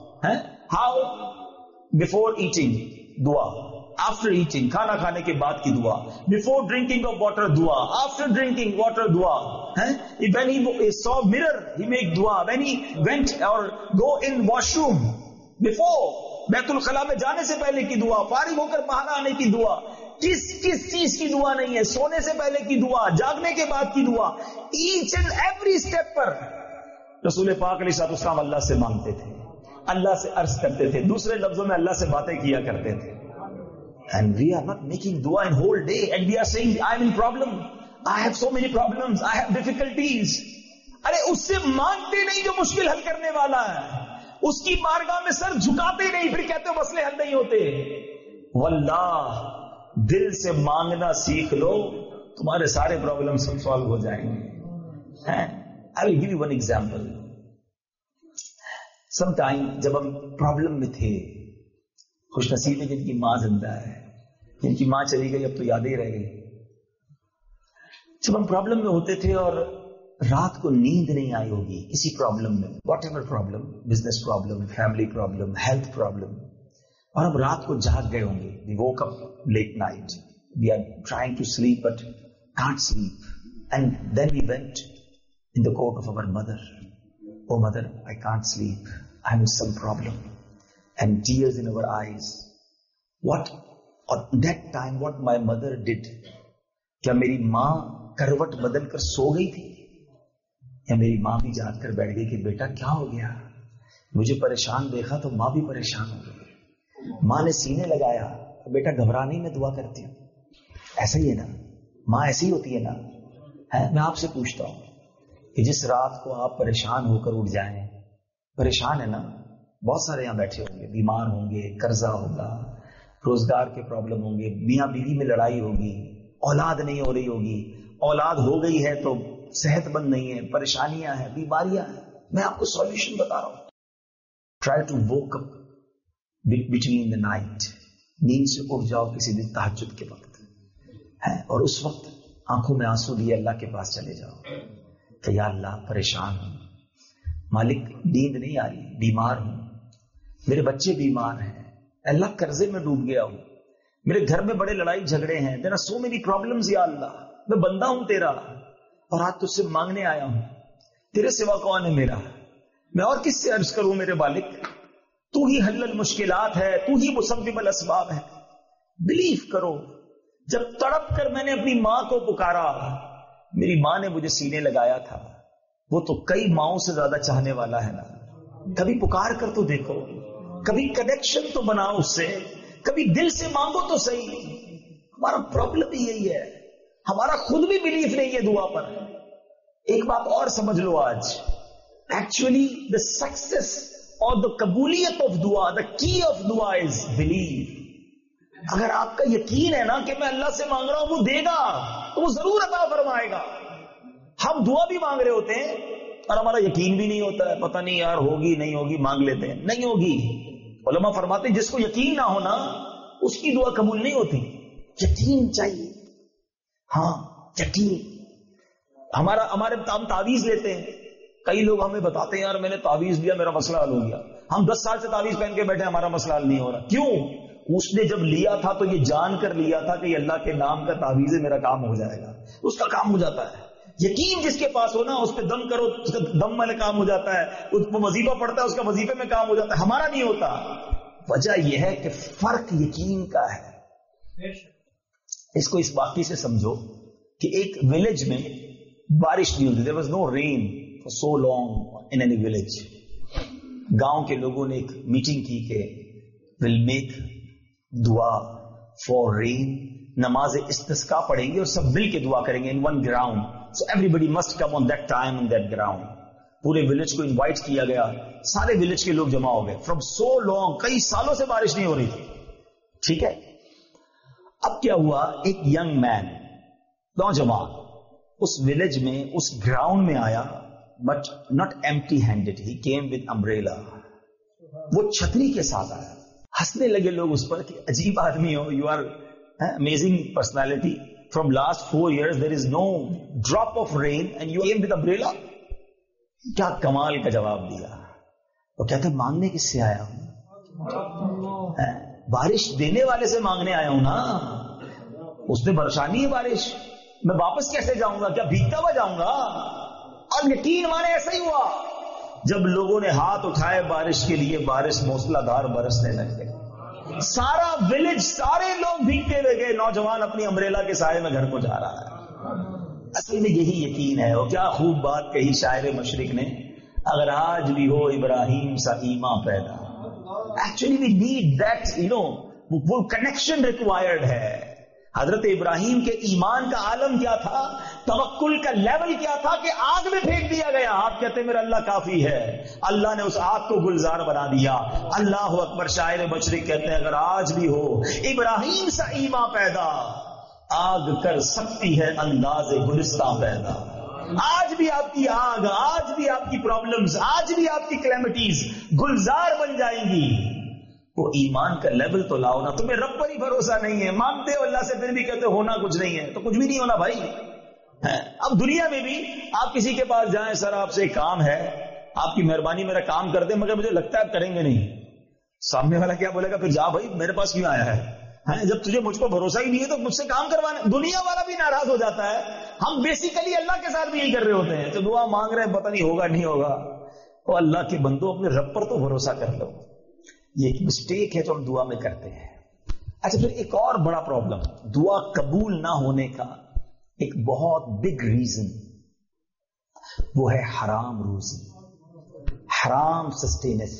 S2: how before eating دعا, after eating کھانا کھانے کے بعد کی دعا, before drinking of water دعا, after drinking water دعا, when he saw mirror he make dua, when he went or go in washroom, before بیت الخلا میں جانے سے پہلے کی دعا, فارغ ہو کر باہر آنے کی دعا, کس کس چیز کی دعا نہیں ہے, سونے سے پہلے کی دعا, جاگنے کے بعد کی دعا. ایچ اینڈ ایوری اسٹیپ پر رسول پاک علیہ السلام اللہ سے مانگتے تھے, اللہ سے عرض کرتے تھے, دوسرے لفظوں میں اللہ سے باتیں کیا کرتے تھے. And we are not making dua in whole day, and we are saying I am in problem, I have so many problems, I have difficulties. ارے اس سے مانگتے نہیں جو مشکل حل کرنے والا ہے, اس کی بارگاہ میں سر جھکاتے نہیں, پھر کہتے ہو مسئلے حل نہیں ہوتے. واللہ دل سے مانگنا سیکھ لو, تمہارے سارے پرابلم سب سالو ہو جائیں گے. I will give you one example. Sometime جب ہم پرابلم میں تھے, خوش نصیب ہے جن کی ماں زندہ ہے, جن کی ماں چلی گئی اب تو یادیں رہ گئی. جب ہم پرابلم میں ہوتے تھے اور رات کو نیند نہیں آئی ہوگی کسی پرابلم میں, whatever problem, business problem, family problem, health problem, اور ہم رات کو جاگ گئے ہوں گے. We woke up late night. We are trying to sleep but can't sleep. And then we went in the court of our mother. Oh mother, I can't sleep. I'm in some problem. And tears in our eyes. What, at that time, what my mother did. کیا میری ماں کروٹ بدل کر سو گئی تھی یا میری ماں بھی جاگ کر بیٹھ گئی کہ بیٹا کیا ہو گیا؟ مجھے پریشان دیکھا تو ماں بھی پریشان ہو گئی. ماں نے سینے لگایا, بیٹا گھبرا نہیں, میں دعا کرتی ہوں. ایسا ہی ہے نا, ماں ایسی ہوتی ہے نا. ہے میں آپ سے پوچھتا ہوں کہ جس رات کو آپ پریشان ہو کر اٹھ جائیں, پریشان ہے نا, بہت سارے یہاں بیٹھے ہوں گے, بیمار ہوں گے, قرضہ ہوگا, روزگار کے پرابلم ہوں گے, میاں بیوی میں لڑائی ہوگی, اولاد نہیں ہو رہی ہوگی, اولاد ہو گئی ہے تو صحت مند نہیں ہے, پریشانیاں ہیں, بیماریاں ہیں. میں آپ کو سولوشن بتا رہا ہوں. Try to wake up between the night. نیند سے اٹھ جاؤ کسی دن تہجد کے وقت ہے, اور اس وقت آنکھوں میں آنسو لیے اللہ کے پاس چلے جاؤ کہ یا اللہ پریشان ہوں, مالک نیند نہیں آ رہی, بیمار ہوں, میرے بچے بیمار ہیں, اللہ قرضے میں ڈوب گیا ہوں, میرے گھر میں بڑے لڑائی جھگڑے ہیں, there are so many problems یا اللہ, میں بندہ ہوں تیرا اور آج تجھ سے مانگنے آیا ہوں, تیرے سوا کون ہے میرا, میں اور کس سے عرض کروں میرے مالک, تو ہی حل المشکلات ہے, تو ہی مسبب الاسباب ہے. بلیو کرو, جب تڑپ کر میں نے اپنی ماں کو پکارا, میری ماں نے مجھے سینے لگایا تھا, وہ تو کئی ماؤں سے زیادہ چاہنے والا ہے نا. کبھی پکار کر تو دیکھو, کبھی کنیکشن تو بناؤ اس سے, کبھی دل سے مانگو تو صحیح. ہمارا پرابلم ہی یہی ہے, ہمارا خود بھی بلیف نہیں ہے دعا پر. ایک بات اور سمجھ لو آج, ایکچولی دا سکسیس اور دا قبولیت آف دعا, دا کی آف دعا از بلیو. اگر آپ کا یقین ہے نا کہ میں اللہ سے مانگ رہا ہوں وہ دے گا, تو وہ ضرور عطا فرمائے گا. ہم دعا بھی مانگ رہے ہوتے ہیں اور ہمارا یقین بھی نہیں ہوتا ہے, پتہ نہیں یار ہوگی نہیں ہوگی, مانگ لیتے ہیں, نہیں ہوگی. علماء فرماتے ہیں جس کو یقین نہ ہونا اس کی دعا قبول نہیں ہوتی. یقین چاہیے, ہاں یقین. ہمارا ہمارے ہم تعویذ لیتے ہیں, کئی لوگ ہمیں بتاتے ہیں یار میں نے تعویذ لیا میرا مسئلہ حل ہو گیا. ہم دس سال سے تعویذ پہن کے بیٹھے, ہمارا مسئلہ حل نہیں ہو رہا. کیوں؟ اس نے جب لیا تھا تو یہ جان کر لیا تھا کہ یہ اللہ کے نام کا تعویذ ہے, میرا کام ہو جائے گا. اس کا کام ہو جاتا ہے. یقین جس کے پاس ہو نا, اس پہ دم کرو, اس کا دم میں کام ہو جاتا ہے. اس کو وظیفہ پڑھتا ہے, اس کا وظیفے میں کام ہو جاتا ہے. ہمارا نہیں ہوتا. وجہ یہ ہے کہ فرق یقین کا ہے. اس کو اس واقعے سے سمجھو کہ ایک ولیج میں بارش نہیں ہوتی. there was no rain for so long in any village. گاؤں کے لوگوں نے ایک میٹنگ کی کہ we'll make دعا for rain, نماز استسقا پڑھیں گے اور سب مل کے دعا کریں گے in one ground. So everybody must come on that time on that ground. پورے ولیج کو انوائٹ کیا گیا, سارے ولیج کے لوگ جمع ہو گئے. from so long, کئی سالوں سے بارش نہیں ہو رہی تھی. ٹھیک ہے, اب کیا ہوا, ایک ینگ مین, نوجوان اس ولیج میں اس گراؤنڈ میں آیا, but not empty handed, he came with umbrella. وہ چھتری کے ساتھ آیا. ہنسنے لگے لوگ اس پر کہ عجیب آدمی ہو, you are amazing personality, from last four years there is no drop of rain and you came with umbrella. کیا کمال کا جواب دیا. وہ کہتے مانگنے کس سے آیا ہوں, بارش دینے والے سے مانگنے آیا ہوں نا, اس نے برسانی ہے بارش, میں واپس کیسے جاؤں گا, کیا بھیگتا ہوا جاؤں گا. اور یقین مانے ایسا ہی ہوا, جب لوگوں نے ہاتھ اٹھائے بارش کے لیے, بارش موسلا دھار برسنے لگ گئی. سارا ولیج, سارے لوگ بھیگتے ہوئے گئے, نوجوان اپنی امبریلا کے سائے میں گھر کو جا رہا ہے. اصل میں یہی یقین ہے. اور کیا خوب بات کہی شاعر مشرق نے, اگر آج بھی ہو ابراہیم سا ایمان پیدا. Actually we need that, you know, وہ کنیکشن ریکوائرڈ ہے. حضرت ابراہیم کے ایمان کا عالم کیا تھا, توکل کا لیول کیا تھا کہ آگ میں پھینک دیا گیا. آپ کہتے ہیں میرا اللہ کافی ہے, اللہ نے اس آگ کو گلزار بنا دیا. اللہ اکبر. شاعر مشرق کہتے ہیں اگر آج بھی ہو ابراہیم سا ایمان پیدا, آگ کر سکتی ہے انداز گلستان پیدا. آج بھی آپ کی آگ, آج بھی آپ کی پرابلمز, آج بھی آپ کی کلیمٹیز گلزار بن جائیں گی. وہ ایمان کا لیول تو لاؤ نا. تمہیں رب پر ہی بھروسہ نہیں ہے, مانتے ہو اللہ سے, پھر بھی کہتے ہونا کچھ نہیں ہے, تو کچھ بھی نہیں ہونا بھائی. اب دنیا میں بھی آپ کسی کے پاس جائیں, سر آپ سے ایک کام ہے, آپ کی مہربانی میرا کام کر دیں, مگر مجھے لگتا ہے آپ کریں گے نہیں. سامنے والا کیا بولے گا, پھر جا بھائی میرے پاس کیوں آیا ہے, جب تجھے مجھ کو بھروسہ ہی نہیں ہے تو مجھ سے کام کروانے. دنیا والا بھی ناراض ہو جاتا ہے. ہم بیسیکلی اللہ کے ساتھ بھی یہی کر رہے ہوتے ہیں, تو دعا مانگ رہے ہیں, پتہ نہیں ہوگا نہیں ہوگا. تو اللہ کے بندو اپنے رب پر تو بھروسہ کر لو. یہ ایک مسٹیک ہے جو ہم دعا میں کرتے ہیں. اچھا, پھر ایک اور بڑا پرابلم, دعا قبول نہ ہونے کا ایک بہت بگ ریزن وہ ہے حرام روزی، حرام سسٹیننس.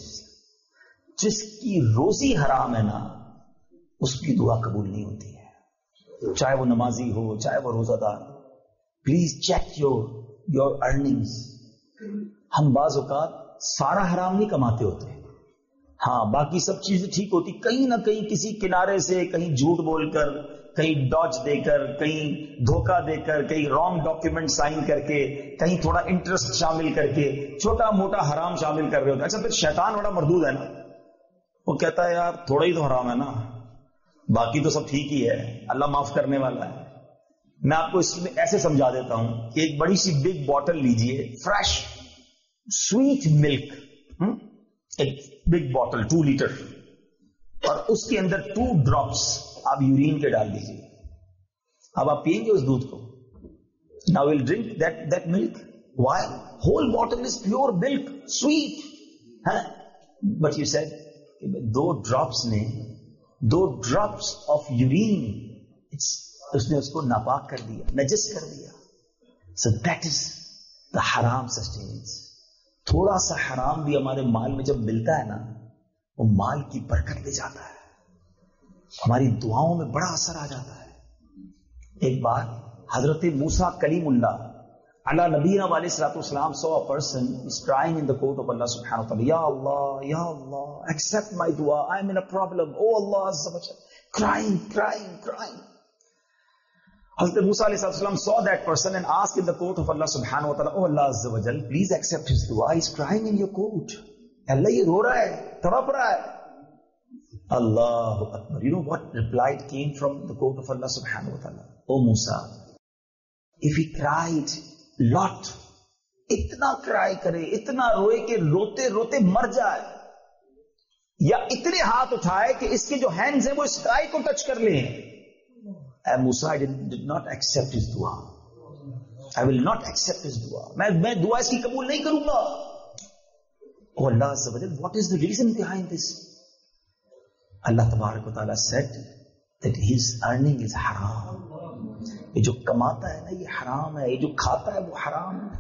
S2: جس کی روزی حرام ہے نا اس کی دعا قبول نہیں ہوتی ہے، چاہے وہ نمازی ہو چاہے وہ روزہ دار. Please check your your earnings. ہم بعض اوقات سارا حرام نہیں کماتے ہوتے، ہاں باقی سب چیزیں ٹھیک ہوتی، کہیں نہ کہیں کسی کنارے سے کہیں جھوٹ بول کر، کہیں ڈاج دے کر، کہیں دھوکہ دے کر، کہیں رانگ ڈاکیومنٹ سائن کر کے، کہیں تھوڑا انٹرسٹ شامل کر کے چھوٹا موٹا حرام شامل کر رہے ہوتے. اچھا پھر شیطان بڑا مردود ہے نا، وہ کہتا ہے یار تھوڑا ہی تو حرام ہے نا، باقی تو سب ٹھیک ہی ہے، اللہ معاف کرنے والا ہے. میں آپ کو اس میں ایسے سمجھا دیتا ہوں کہ ایک بڑی سی بگ بوٹل لیجئے فریش سویٹ ملک، ایک بگ بوٹل ٹو لیٹر، اور اس کے اندر ٹو ڈراپس آپ یورین کے ڈال دیجیے. اب آپ پیئیں گے اس دودھ کو. Now we'll drink that that milk. Why? Whole bottle is pure milk, sweet. Huh? But you said دو ڈراپس نے دو ڈراپس آف یورین اس نے اس کو ناپاک کر دیا، نجس کر دیا. So that is the حرام سسٹیننس. تھوڑا سا حرام بھی ہمارے مال میں جب ملتا ہے نا وہ مال کی برکت لے جاتا ہے، ہماری دعاؤں میں بڑا اثر آ جاتا ہے. ایک بار حضرت موسیٰ کلیم اللہ علی نبینا علیہ الصلوۃ والسلام saw a person is crying in the court of Allah subhanahu wa ta'ala, Ya Allah, Ya Allah, accept my dua, I am in a problem, oh Allah azza wa jalla, crying, crying, crying. Hazrat Musa alayhi salam saw that person and asked in the court of Allah subhanahu wa ta'ala, oh Allah azza wa jalla, please accept his dua, he is crying in your court. Allah ye ro raha hai, tadap raha hai. Allahu Akbar. You know what reply came from the court of Allah subhanahu wa ta'ala? Oh Musa, if he cried lot, اتنا کرائی کرے، اتنا روئے کہ روتے روتے مر جائے، یا اتنے ہاتھ اٹھائے کہ اس کے جو ہینڈز ہیں وہ اسکائی کو ٹچ کر لیں. اے موسیٰ, I did, did not accept his dua. I will not accept his dua. میں میں دعا اس کی قبول نہیں کروں گا. Oh Allah Azza wa Jal, what is the reason behind this? اللہ تبارک و تعالیٰ said that his earning is haram. یہ جو کماتا ہے نا یہ حرام ہے، یہ جو کھاتا ہے وہ حرام ہے.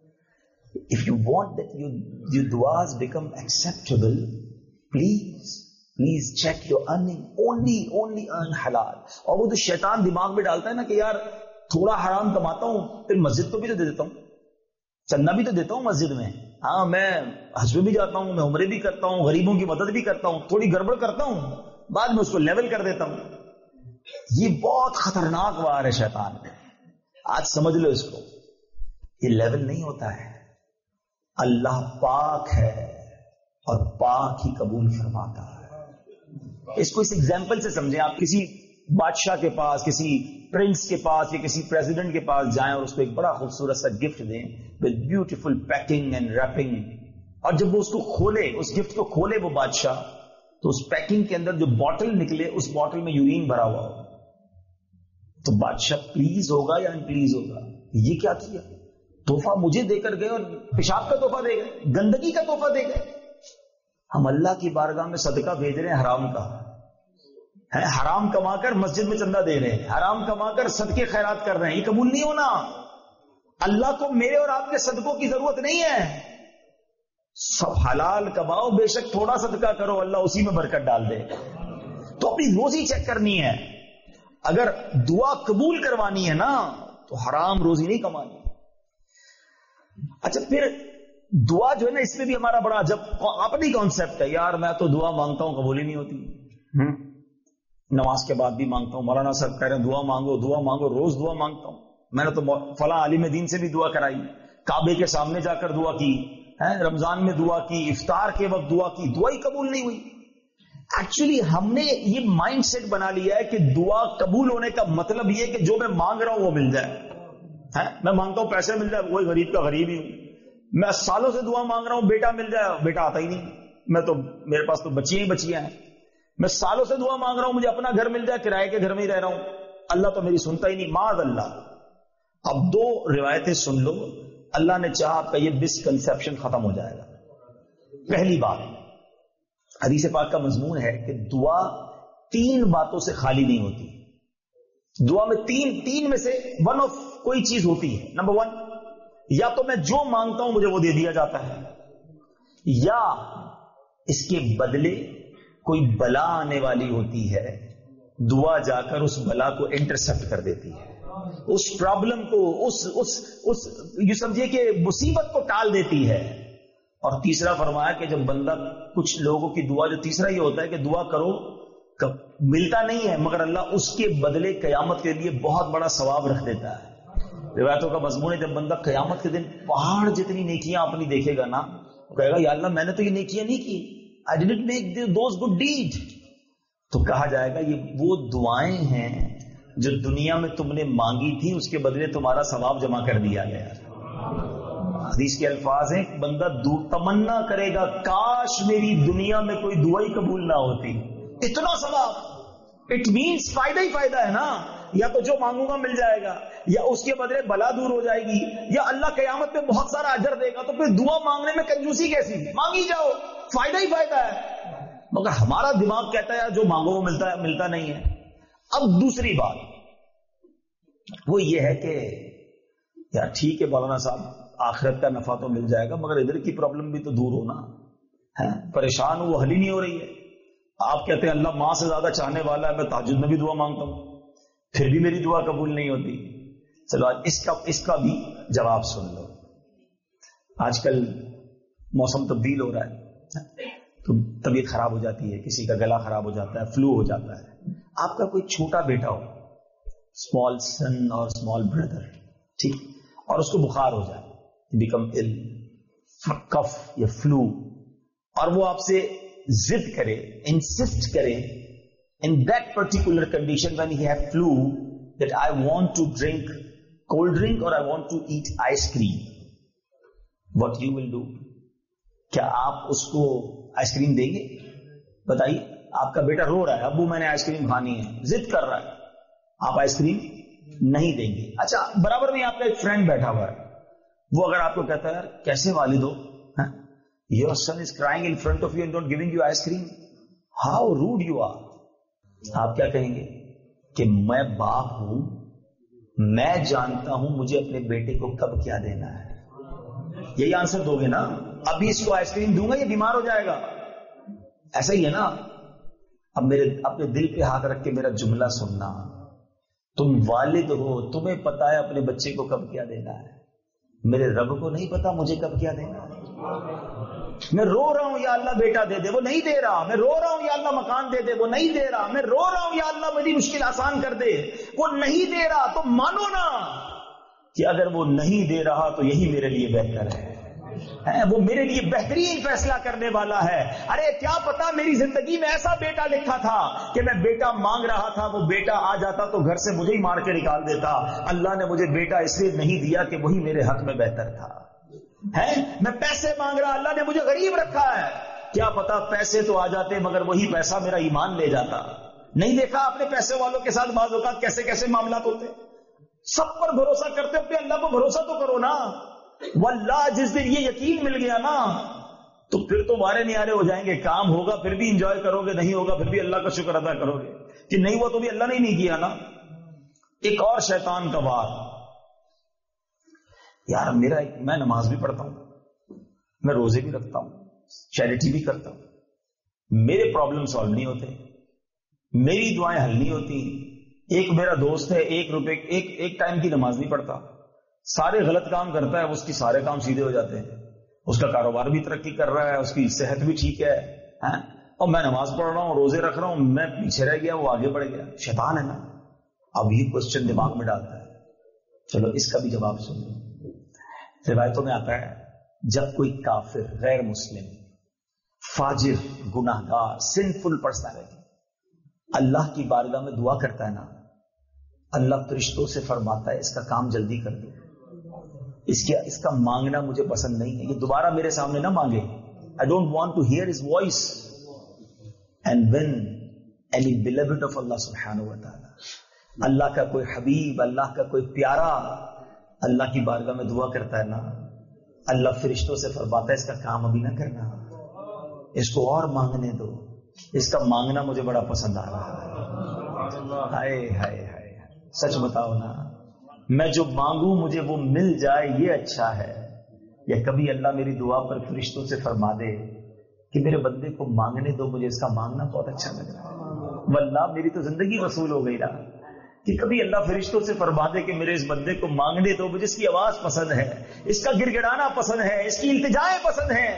S2: If you want that your, your duas become acceptable, please, please check your earning. Only, only earn halal. اور وہ جو شیطان دماغ میں ڈالتا ہے نا کہ یار تھوڑا حرام کماتا ہوں پھر مسجد کو بھی تو دے دیتا ہوں، چندہ بھی تو دیتا ہوں مسجد میں، ہاں میں حج میں بھی جاتا ہوں، میں عمرے بھی کرتا ہوں، غریبوں کی مدد بھی کرتا ہوں، تھوڑی گڑبڑ کرتا ہوں، بعد میں اس کو لیول کر دیتا ہوں. یہ بہت خطرناک وار ہے شیطان میں. آج سمجھ لو اس کو، یہ لیول نہیں ہوتا ہے. اللہ پاک ہے اور پاک ہی قبول فرماتا ہے. اس کو اس ایگزامپل سے سمجھیں. آپ کسی بادشاہ کے پاس، کسی پرنس کے پاس یا کسی پریزیڈنٹ کے پاس جائیں اور اس کو ایک بڑا خوبصورت سا گفٹ دیں with beautiful packing and wrapping, اور جب وہ اس کو کھولے، اس گفٹ کو کھولے وہ بادشاہ، تو اس پیکنگ کے اندر جو بوٹل نکلے اس بوٹل میں یورین بھرا ہوا ہو، تو بادشاہ پلیز ہوگا یا ان پلیز ہوگا؟ یہ کیا کیا؟ تحفہ مجھے دے کر گئے اور پیشاب کا تحفہ دے گئے، گندگی کا تحفہ دے گئے. ہم اللہ کی بارگاہ میں صدقہ بھیج رہے ہیں حرام کا، ہے حرام کما کر مسجد میں چندہ دے رہے ہیں، حرام کما کر صدقے خیرات کر رہے ہیں. یہ قبول نہیں ہونا. اللہ کو میرے اور آپ کے صدقوں کی ضرورت نہیں ہے. سب حلال کماؤ، بے شک تھوڑا صدقہ کرو، اللہ اسی میں برکت ڈال دے. تو اپنی روزی چیک کرنی ہے. اگر دعا قبول کروانی ہے نا تو حرام روزی نہیں کمانی. اچھا پھر دعا جو ہے نا اس میں بھی ہمارا بڑا جب اپنی کانسیپٹ ہے، یار میں تو دعا مانگتا ہوں قبول ہی نہیں ہوتی، نماز کے بعد بھی مانگتا ہوں، مولانا صاحب کہہ رہے ہیں دعا مانگو دعا مانگو، روز دعا مانگتا ہوں. میں نے تو فلاں عالم دین سے بھی دعا کرائی، کعبے کے سامنے جا کر دعا کی، رمضان میں دعا کی، افطار کے وقت دعا کی، دعا ہی قبول نہیں ہوئی. ایکچولی ہم نے یہ مائنڈ سیٹ بنا لیا ہے کہ دعا قبول ہونے کا مطلب یہ کہ جو میں مانگ رہا ہوں وہ مل جائے. میں مانگتا ہوں پیسے مل جائے، وہی غریب کا غریب ہی ہوں. میں سالوں سے دعا مانگ رہا ہوں بیٹا مل جائے، بیٹا آتا ہی نہیں. میں تو میرے پاس تو بچیاں ہی بچیاں ہیں. میں سالوں سے دعا مانگ رہا ہوں مجھے اپنا گھر مل جائے، کرائے کے گھر میں ہی رہ رہا ہوں، اللہ تو میری سنتا ہی نہیں، معاذ اللہ. اب دو روایتیں سن لو، اللہ نے چاہا آپ کا یہ مسکنسیپشن ختم ہو جائے گا. پہلی بات، حدیث پاک کا مضمون ہے کہ دعا تین باتوں سے خالی نہیں ہوتی. دعا میں تین تین میں سے ون آف کوئی چیز ہوتی ہے، نمبر ون، یا تو میں جو مانگتا ہوں مجھے وہ دے دیا جاتا ہے، یا اس کے بدلے کوئی بلا آنے والی ہوتی ہے، دعا جا کر اس بلا کو انٹرسپٹ کر دیتی ہے، اس پرابلم کو، اس اس اس یہ سمجھیے کہ مصیبت کو ٹال دیتی ہے۔ اور تیسرا فرمایا کہ جب بندہ، کچھ لوگوں کی دعا، جو تیسرا یہ ہوتا ہے کہ دعا کرو ملتا نہیں ہے، مگر اللہ اس کے بدلے قیامت کے لیے بہت بڑا ثواب رکھ دیتا ہے۔ روایتوں کا مضمون ہے جب بندہ قیامت کے دن پہاڑ جتنی نیکیاں اپنی دیکھے گا نا، وہ کہے گا یا اللہ میں نے تو یہ نیکیاں نہیں کی، I didn't make those good deeds۔ تو کہا جائے گا یہ وہ دعائیں ہیں جو دنیا میں تم نے مانگی تھی، اس کے بدلے تمہارا ثواب جمع کر دیا گیا۔ حدیث کے الفاظ ہیں، بندہ تمنا کرے گا کاش میری دنیا میں کوئی دعا ہی قبول نہ ہوتی، اتنا ثواب۔ اٹ مینس فائدہ ہی فائدہ ہے نا، یا تو جو مانگوں گا مل جائے گا، یا اس کے بدلے بلا دور ہو جائے گی، یا اللہ قیامت میں بہت سارا اجر دے گا، تو پھر دعا مانگنے میں کنجوسی کیسی؟ مانگی جاؤ، فائدہ ہی فائدہ ہے۔ مگر ہمارا دماغ کہتا ہے جو مانگو وہ ملتا ہے، ملتا نہیں ہے۔ اب دوسری بات وہ یہ ہے کہ یار ٹھیک ہے مولانا صاحب، آخرت کا نفع تو مل جائے گا، مگر ادھر کی پرابلم بھی تو دور ہونا ہے، پریشان ہوں وہ حل ہی نہیں ہو رہی ہے۔ آپ کہتے ہیں اللہ ماں سے زیادہ چاہنے والا ہے، میں تہجد میں بھی دعا مانگتا ہوں پھر بھی میری دعا قبول نہیں ہوتی۔ چلو آج اس کا اس کا بھی جواب سن لو۔ آج کل موسم تبدیل ہو رہا ہے تو طبیعت خراب ہو جاتی ہے، کسی کا گلا خراب ہو جاتا ہے، فلو ہو جاتا ہے۔ آپ کا کوئی چھوٹا بیٹا ہو، اسمال سن اور اسمال بردر، ٹھیک، اور اس کو بخار ہو جائے، بیکم ال، کف یا فلو، اور وہ آپ سے ضد کرے، انسسٹ کرے in that particular condition when he had flu that I want to drink cold drink or I want to eat ice cream, what you will do؟ کیا آپ اس کو آئس کریم دیں گے؟ بتائیے، آپ کا بیٹا رو رہا ہے ابو میں نے آئس کریم کھانی ہے، ضد کر رہا ہے، آپ آئس کریم نہیں دیں گے۔ اچھا برابر میں آپ کا ایک فرینڈ بیٹھا ہوا ہے، وہ اگر آپ کو کہتا ہے یار کیسے والد ہو، your son is crying in front of you and not giving you ice cream, how rude you are، آپ کیا کہیں گے کہ میں باپ ہوں، میں جانتا ہوں مجھے اپنے بیٹے کو کب کیا دینا ہے، یہی آنسر دو گے نا؟ ابھی اس کو آئس کریم دوں گا یہ بیمار ہو جائے گا، ایسا ہی ہے نا۔ اب میرے اپنے دل پہ ہاتھ رکھ کے میرا جملہ سننا، تم والد ہو، تمہیں پتا ہے اپنے بچے کو کب کیا دینا ہے، میرے رب کو نہیں پتا مجھے کب کیا دینا ہے۔ میں رو رہا ہوں یا اللہ بیٹا دے دے، وہ نہیں دے رہا، میں رو رہا ہوں یا اللہ مکان دے دے، وہ نہیں دے رہا، میں رو رہا ہوں یا اللہ میری مشکل آسان کر دے، وہ نہیں دے رہا، تو مانو نا کہ اگر وہ نہیں دے رہا تو یہی میرے لیے بہتر ہے، وہ میرے لیے بہترین فیصلہ کرنے والا ہے۔ ارے کیا پتا میری زندگی میں ایسا بیٹا لکھا تھا کہ میں بیٹا مانگ رہا تھا، وہ بیٹا آ جاتا تو گھر سے مجھے ہی مار کے نکال دیتا، اللہ نے مجھے بیٹا اس لیے نہیں دیا کہ وہی میرے حق میں بہتر تھا۔ ہے میں پیسے مانگ رہا، اللہ نے مجھے غریب رکھا ہے، کیا پتا پیسے تو آ جاتے مگر وہی پیسہ میرا ایمان لے جاتا۔ نہیں دیکھا اپنے پیسے والوں کے ساتھ بعض اوقات کیسے کیسے معاملات ہوتے؟ سب پر بھروسہ کرتے ہوتے اللہ کو بھروسہ تو کرو نا۔ واللہ جس دن یہ یقین مل گیا نا تو پھر تو مارے نیارے ہو جائیں گے، کام ہوگا پھر بھی انجوائے کرو گے، نہیں ہوگا پھر بھی اللہ کا شکر ادا کرو گے کہ نہیں ہوا تو بھی اللہ نے نہیں کیا نا۔ ایک اور شیطان کا وار، یار میرا میں نماز بھی پڑھتا ہوں، میں روزے بھی رکھتا ہوں، چیریٹی بھی کرتا ہوں، میرے پرابلم سالو نہیں ہوتے، میری دعائیں حل نہیں ہوتی۔ ایک میرا دوست ہے ایک روپے ایک ایک ٹائم کی نماز نہیں پڑھتا، سارے غلط کام کرتا ہے، اس کی سارے کام سیدھے ہو جاتے ہیں، اس کا کاروبار بھی ترقی کر رہا ہے، اس کی صحت بھی ٹھیک ہے، اور میں نماز پڑھ رہا ہوں، روزے رکھ رہا ہوں، میں پیچھے رہ گیا، وہ آگے بڑھ گیا۔ شیطان ہے نا۔ اب یہ کوشچن دماغ میں ڈالتا ہے، چلو اس کا بھی جواب سن لو۔ روایتوں میں آتا ہے جب کوئی کافر، غیر مسلم، فاجر، گناہ گار، سنفل پرسنالٹی اللہ کی بارگاہ میں دعا کرتا ہے نا، اللہ فرشتوں سے فرماتا ہے اس کا کام جلدی کر دو، اس کے اس کا مانگنا مجھے پسند نہیں ہے، یہ دوبارہ میرے سامنے نہ مانگے، I don't want to hear his voice۔ And when any beloved of Allah subhanahu wa ta'ala، اللہ کا کوئی حبیب، اللہ کا کوئی پیارا اللہ کی بارگاہ میں دعا کرتا ہے نا، اللہ فرشتوں سے فرماتا ہے اس کا کام ابھی نہ کرنا، اس کو اور مانگنے دو، اس کا مانگنا مجھے بڑا پسند آ رہا ہے۔ ہائے ہائے ہائے، سچ بتاؤ نا، میں جو مانگوں مجھے وہ مل جائے یہ اچھا ہے، یا کبھی اللہ میری دعا پر فرشتوں سے فرما دے کہ میرے بندے کو مانگنے دو، مجھے اس کا مانگنا بہت اچھا لگ رہا ہے، واللہ میری تو زندگی وصول ہو گئی نا، کہ کبھی اللہ فرشتوں سے فرما دے کہ میرے اس بندے کو مانگنے دو، مجھے اس کی آواز پسند ہے، اس کا گڑ گڑانا پسند ہے، اس کی التجائیں پسند ہیں،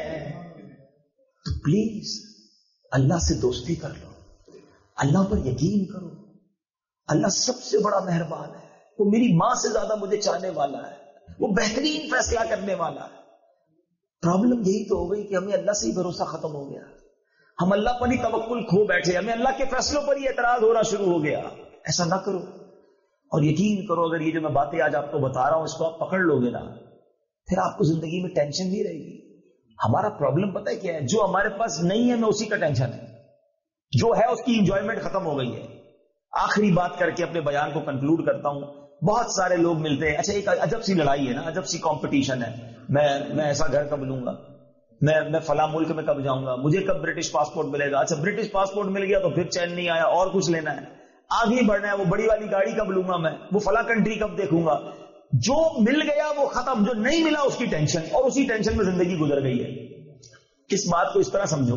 S2: تو پلیز اللہ سے دوستی کر لو، اللہ پر یقین کرو، اللہ سب سے بڑا مہربان ہے، وہ میری ماں سے زیادہ مجھے چاہنے والا ہے، وہ بہترین فیصلہ کرنے والا ہے۔ پرابلم یہی تو ہو گئی کہ ہمیں اللہ سے ہی بھروسہ ختم ہو گیا، ہم اللہ پر ہی توکل کھو بیٹھے، ہمیں اللہ کے فیصلوں پر ہی اعتراض ہونا شروع ہو گیا۔ ایسا نہ کرو، اور یقین کرو اگر یہ جو میں باتیں آج آپ کو بتا رہا ہوں اس کو آپ پکڑ لو گے نا، پھر آپ کو زندگی میں ٹینشن نہیں رہے گی۔ ہمارا پرابلم پتہ ہے کیا ہے؟ جو ہمارے پاس نہیں ہے ہمیں اسی کا ٹینشن ہے، جو ہے اس کی انجوائمنٹ ختم ہو گئی ہے۔ آخری بات کر کے اپنے بیان کو کنکلوڈ کرتا ہوں۔ بہت سارے لوگ ملتے ہیں، اچھا ایک عجب سی لڑائی ہے نا، عجب سی کمپٹیشن ہے، میں میں ایسا گھر کب لوں گا، میں میں فلاں ملک میں کب جاؤں گا، مجھے کب برٹش پاسپورٹ ملے گا، اچھا برٹش پاسپورٹ مل گیا تو پھر چین نہیں آیا اور کچھ لینا ہے، آگے بڑھنا ہے، وہ بڑی والی گاڑی کب لوں گا میں، وہ فلاں کنٹری کب دیکھوں گا۔ جو مل گیا وہ ختم، جو نہیں ملا اس کی ٹینشن، اور اسی ٹینشن میں زندگی گزر گئی ہے۔ اس بات کو اس طرح سمجھو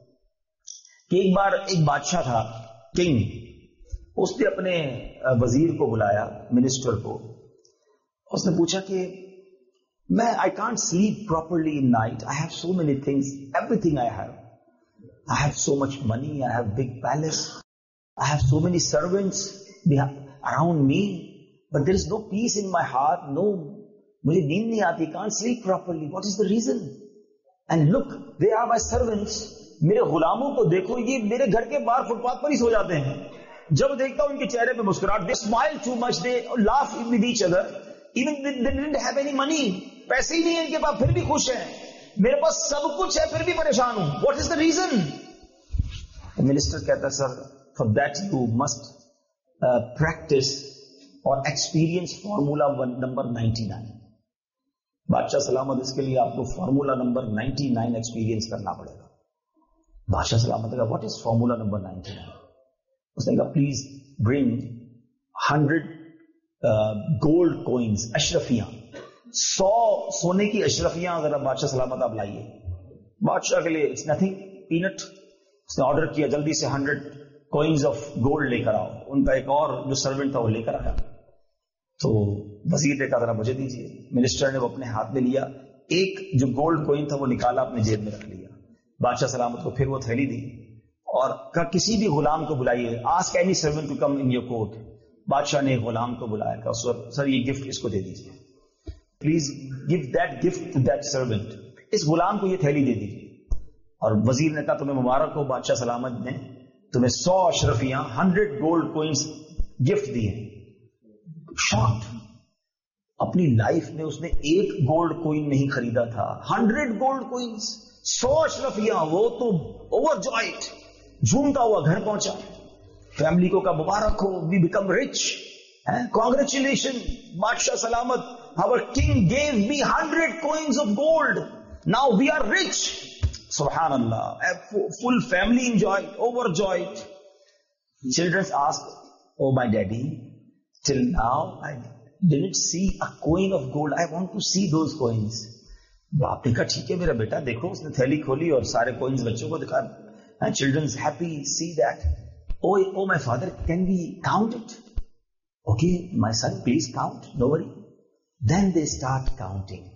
S2: کہ ایک بار ایک بادشاہ تھا، کنگ، اس نے اپنے وزیر کو بلایا، منسٹر کو، اس نے پوچھا کہ میں I can't sleep properly in night, I have so many things, everything I have, I have so much money, I have big palace, I have so many servants around me, but there is no peace in my heart. No, مجھے نیند نہیں آتی, can't sleep properly. What is the reason? And look, they are my servants. میرے غلاموں کو دیکھو, یہ میرے گھر کے باہر فٹ پاتھ پر ہی سو جاتے ہیں. جب دیکھتا ہوں ان کے چہرے پہ مسکراہٹ, they smile too much, they laugh with each other. Even they didn't have any money. پیسے ہی نہیں ہیں ان کے پاس, پھر بھی خوش ہیں. میرے پاس سب کچھ ہے, پھر بھی پریشان ہوں. What is the reason? Minister کہتا ہے, sir, for that you must uh, practice or experience formula one, number ninety-nine. بادشاہ سلامت, اس کے لیے آپ کو formula number ninety nine experience کرنا پڑے گا. بادشاہ سلامت کا what is formula number ninety nine? اس نے کہا please bring hundred gold coins, اشرفیاں, سو سونے کی اشرفیاں ذرا بادشاہ سلامت آپ لائیے. بادشاہ کے لیے اٹس نتھنگ, پینٹ. اس نے آرڈر کیا جلدی سے ہنڈریڈ کوئنز آف گولڈ لے کر آؤ. ان کا ایک اور جو سرونٹ تھا وہ لے کر آیا. تو وزیر نے کہا ذرا مجھے دیجیے. منسٹر نے وہ اپنے ہاتھ میں لیا, ایک جو گولڈ کوئن تھا وہ نکالا, اپنے جیب میں رکھ لیا. بادشاہ سلامت کو پھر وہ تھیلی دی اور کہا کسی بھی غلام کو بلائیے, ask any servant to come in your court. بادشاہ نے غلام کو بلایا, کہا سر یہ گفٹ اس کو دے دیجیے, please give that gift to that servant. اس غلام کو یہ تھیلی دے دیجیے. اور وزیر نے کہا تمہیں مبارک ہو, بادشاہ سلامت نے تمہیں سو اشرفیاں, ہنڈریڈ گولڈ کوئنس گفٹ دیے. شاکڈ, اپنی لائف میں اس نے ایک گولڈ کوئن نہیں خریدا تھا, ہنڈریڈ گولڈ کوئنس, سو اشرفیاں. وہ تو اوور جوائٹ, جھومتا ہوا گھر پہنچا. فیملی کو کہا مبارک ہو, وی بیکم رچ, کانگریچولیشن بادشاہ سلامت, our king gave me hundred coins of gold, now we are rich. سبحان اللہ. Full family enjoyed, overjoyed. Children asked, oh my daddy, till now I didn't see a coin of gold, I want to see those coins. باپ نے کہا ٹھیک ہے میرا بیٹا, دیکھو. اس نے تھیلی کھولی اور سارے کوئنز بچوں کو دکھا. Children's happy, see that. Oh, oh my father, can we count it? Okay, my son, please count, no worry. Then they start counting.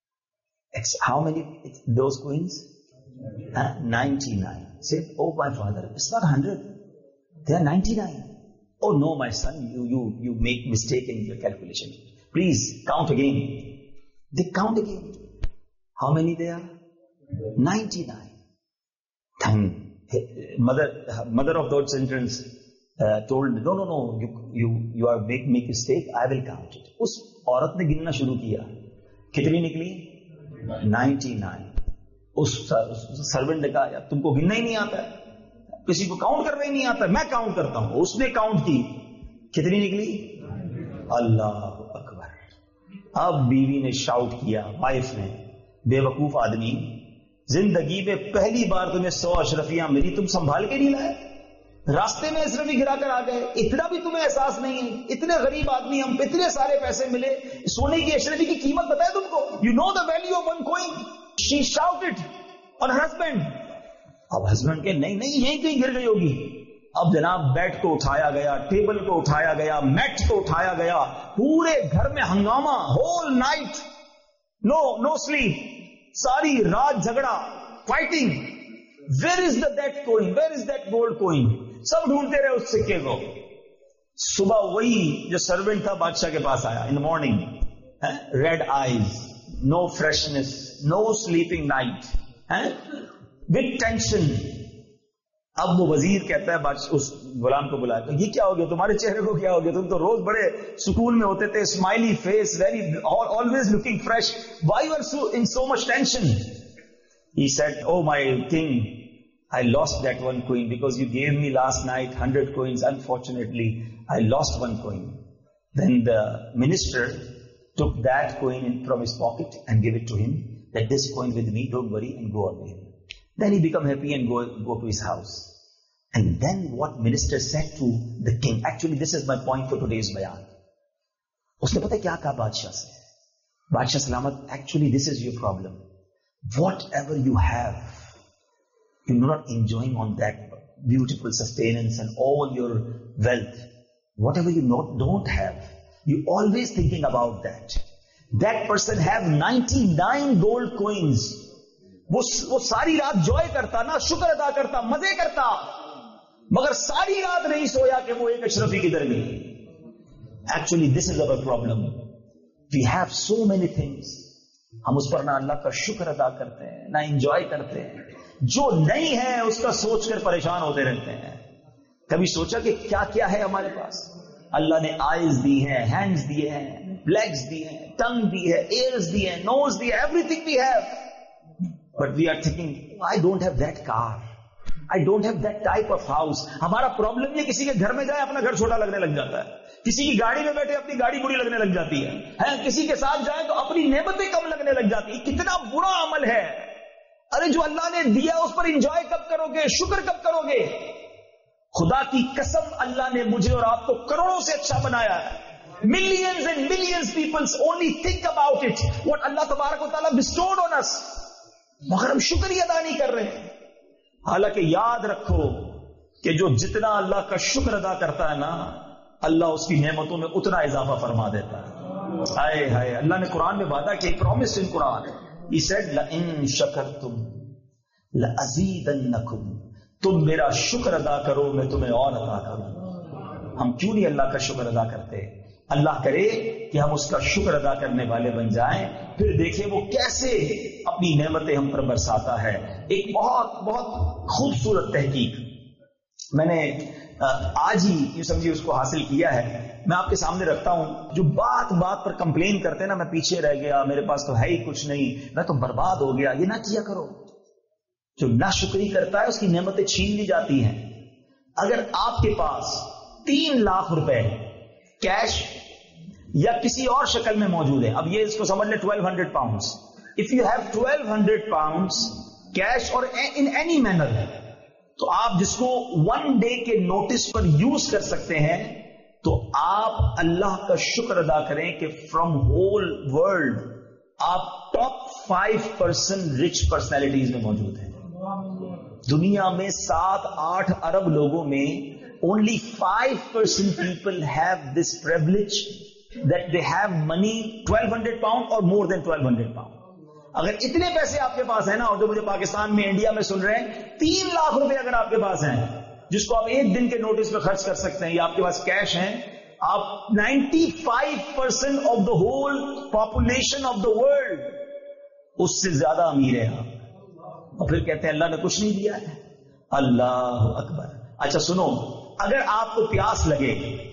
S2: How many those coins? Uh, ninety-nine. Say, oh my father, it's not one hundred. They are ninety-nine. Oh no, my son, you you you make mistake in your calculation. Please count again. They count again. How many they are? ninety-nine. Then mother mother of those children uh, told, no no no, you you you are make make mistake. I will count it. اس عورت نے گننا شروع کیا. کتنی نکلی؟ ninety-nine. اس servant نے کہا تم کو گننا ہی نہیں آتا ہے, کسی کو کاؤنٹ کرنا ہی نہیں آتا ہے, میں کاؤنٹ کرتا ہوں. اس نے کاؤنٹ کی, کتنی نکلی؟ اللہ اکبر. اب بیوی نے شاؤٹ کیا, وائف نے, بے وقوف آدمی, زندگی میں پہلی بار تمہیں سو اشرفیاں ملی, تم سنبھال کے نہیں لائے. راستے میں اشرفی گرا کر آ گئے. اتنا بھی تمہیں احساس نہیں ہے؟ اتنے غریب آدمی ہم، اتنے سارے پیسے ملے، سونے کی اشرفی کی قیمت بتائے تم کو؟ You know the value of one coin. She shouted on her husband. اب ہسبینڈ کے نہیں نہیں یہیں کہیں گر گئی ہوگی. اب جناب بیڈ کو اٹھایا گیا، ٹیبل کو اٹھایا گیا، میٹ کو اٹھایا گیا، پورے گھر میں ہنگامہ، whole night, no no sleep, ساری رات جھگڑا، fighting. Where is the that coin, where is that gold coin? سب ڈھونڈتے رہے اس سکے کو. صبح وہی جو سروینٹ تھا بادشاہ کے پاس آیا in morning, red eyes, no freshness, no sleeping night, with tension. اب وہ وزیر کہتا ہے بادشاہ اس غلام کو بلایا، یہ کیا ہو گیا تمہارے چہرے کو، کیا ہو گیا؟ تم تو روز بڑے سکون میں ہوتے تھے، smiley face, very always looking fresh, why you are so in so much tension? He said, oh my king, I lost that one coin because you gave me last night one hundred coins. Unfortunately, I lost one coin. Then the minister took that coin in from his pocket and gave it to him, that this coin with me, don't worry, and go away. Then he became happy and go, go to his house. And then what minister said to the king, actually this is my point for today's bayan. Usne pata kya kaha Badshah se? Badshah Salamat, actually this is your problem. Whatever you have, you're not enjoying on that beautiful sustenance and all your wealth. Whatever you not, don't have, you're always thinking about that. That person have ninety-nine gold coins. وہ وہ ساری رات joy کرتا نا، شکر ادا کرتا، مزے کرتا، مگر ساری رات نہیں سویا کہ وہ ایک اشرفی کدھر گئی. Actually, this is our problem. We have so many things. ہم اس پر نہ اللہ کا شکر ادا کرتے ہیں، نہ انجوائے کرتے ہیں. جو نہیں ہے اس کا سوچ کر پریشان ہوتے رہتے ہیں. کبھی سوچا کہ کیا کیا ہے ہمارے پاس؟ اللہ نے آئیز دی ہیں، ہینڈز دیے ہیں، لیگز دی ہیں، ٹنگ دی ہے، ایئرز دی ہیں، نوز دی ہے، everything we have. But we are thinking I don't have that car, I don't have that type of house. ہمارا پرابلم یہ کسی کے گھر میں جائے اپنا گھر چھوٹا لگنے لگ جاتا ہے، کسی کی گاڑی میں بیٹھے اپنی گاڑی بری لگنے لگ جاتی ہے، کسی کے ساتھ جائے تو اپنی نعمتیں کم لگنے لگ جاتی ہے. کتنا برا عمل ہے. ارے جو اللہ نے دیا اس پر انجوائے کب کرو گے، شکر کب کرو گے؟ خدا کی قسم اللہ نے مجھے اور آپ کو کروڑوں سے اچھا بنایا ہے. Millions and millions peoples only think about it what Allah تبارک و تعالیٰ bestowed on us، مگر ہم شکر ہی ادا نہیں کر رہے ہیں. حالانکہ یاد رکھو کہ جو جتنا اللہ کا شکر ادا کرتا ہے نا، اللہ اس کی نعمتوں میں اتنا اضافہ فرما دیتا ہے. ہائے ہائے، اللہ نے قرآن میں وعدہ کیا، promise in Quran. He said لَإِن شَكَرْتُمْ لَأَزِيدَنَّكُمْ، تم میرا شکر ادا کرو میں تمہیں اور عطا کروں. ہم کیوں نہیں اللہ کا شکر ادا کرتے؟ اللہ کرے کہ ہم اس کا شکر ادا کرنے والے بن جائیں، پھر دیکھیں وہ کیسے اپنی نعمتیں ہم پر برساتا ہے. ایک بہت بہت خوبصورت تحقیق میں نے آج ہی یہ سمجھیے اس کو حاصل کیا ہے، میں آپ کے سامنے رکھتا ہوں. جو بات بات پر کمپلین کرتے ہیں نا، میں پیچھے رہ گیا، میرے پاس تو ہے ہی کچھ نہیں، میں تو برباد ہو گیا، یہ نہ کیا کرو. جو ناشکری کرتا ہے اس کی نعمتیں چھین لی جاتی ہیں. اگر آپ کے پاس تین لاکھ روپے کیش یا کسی اور شکل میں موجود ہے، اب یہ اس کو سمجھ لیں twelve hundred pounds, if you have twelve hundred pounds cash or in any manner, تو آپ جس کو ون ڈے کے نوٹس پر یوز کر سکتے ہیں، تو آپ اللہ کا شکر ادا کریں کہ فرام ہول ورلڈ آپ top five percent rich personalities میں موجود ہیں. دنیا میں سات آٹھ ارب لوگوں میں only five percent people have this privilege that they have money twelve hundred pound or more than twelve hundred pound. اگر اتنے پیسے آپ کے پاس ہیں نا، اور جو مجھے پاکستان میں انڈیا میں سن رہے ہیں، تین لاکھ روپے اگر آپ کے پاس ہیں جس کو آپ ایک دن کے نوٹس پہ خرچ کر سکتے ہیں، یا آپ کے پاس کیش ہیں، آپ ninety five percent of the whole population of the world اس سے زیادہ امیر ہے آپ. اور پھر کہتے ہیں اللہ نے کچھ نہیں دیا ہے. اللہ اکبر. اچھا سنو، اگر آپ کو پیاس لگے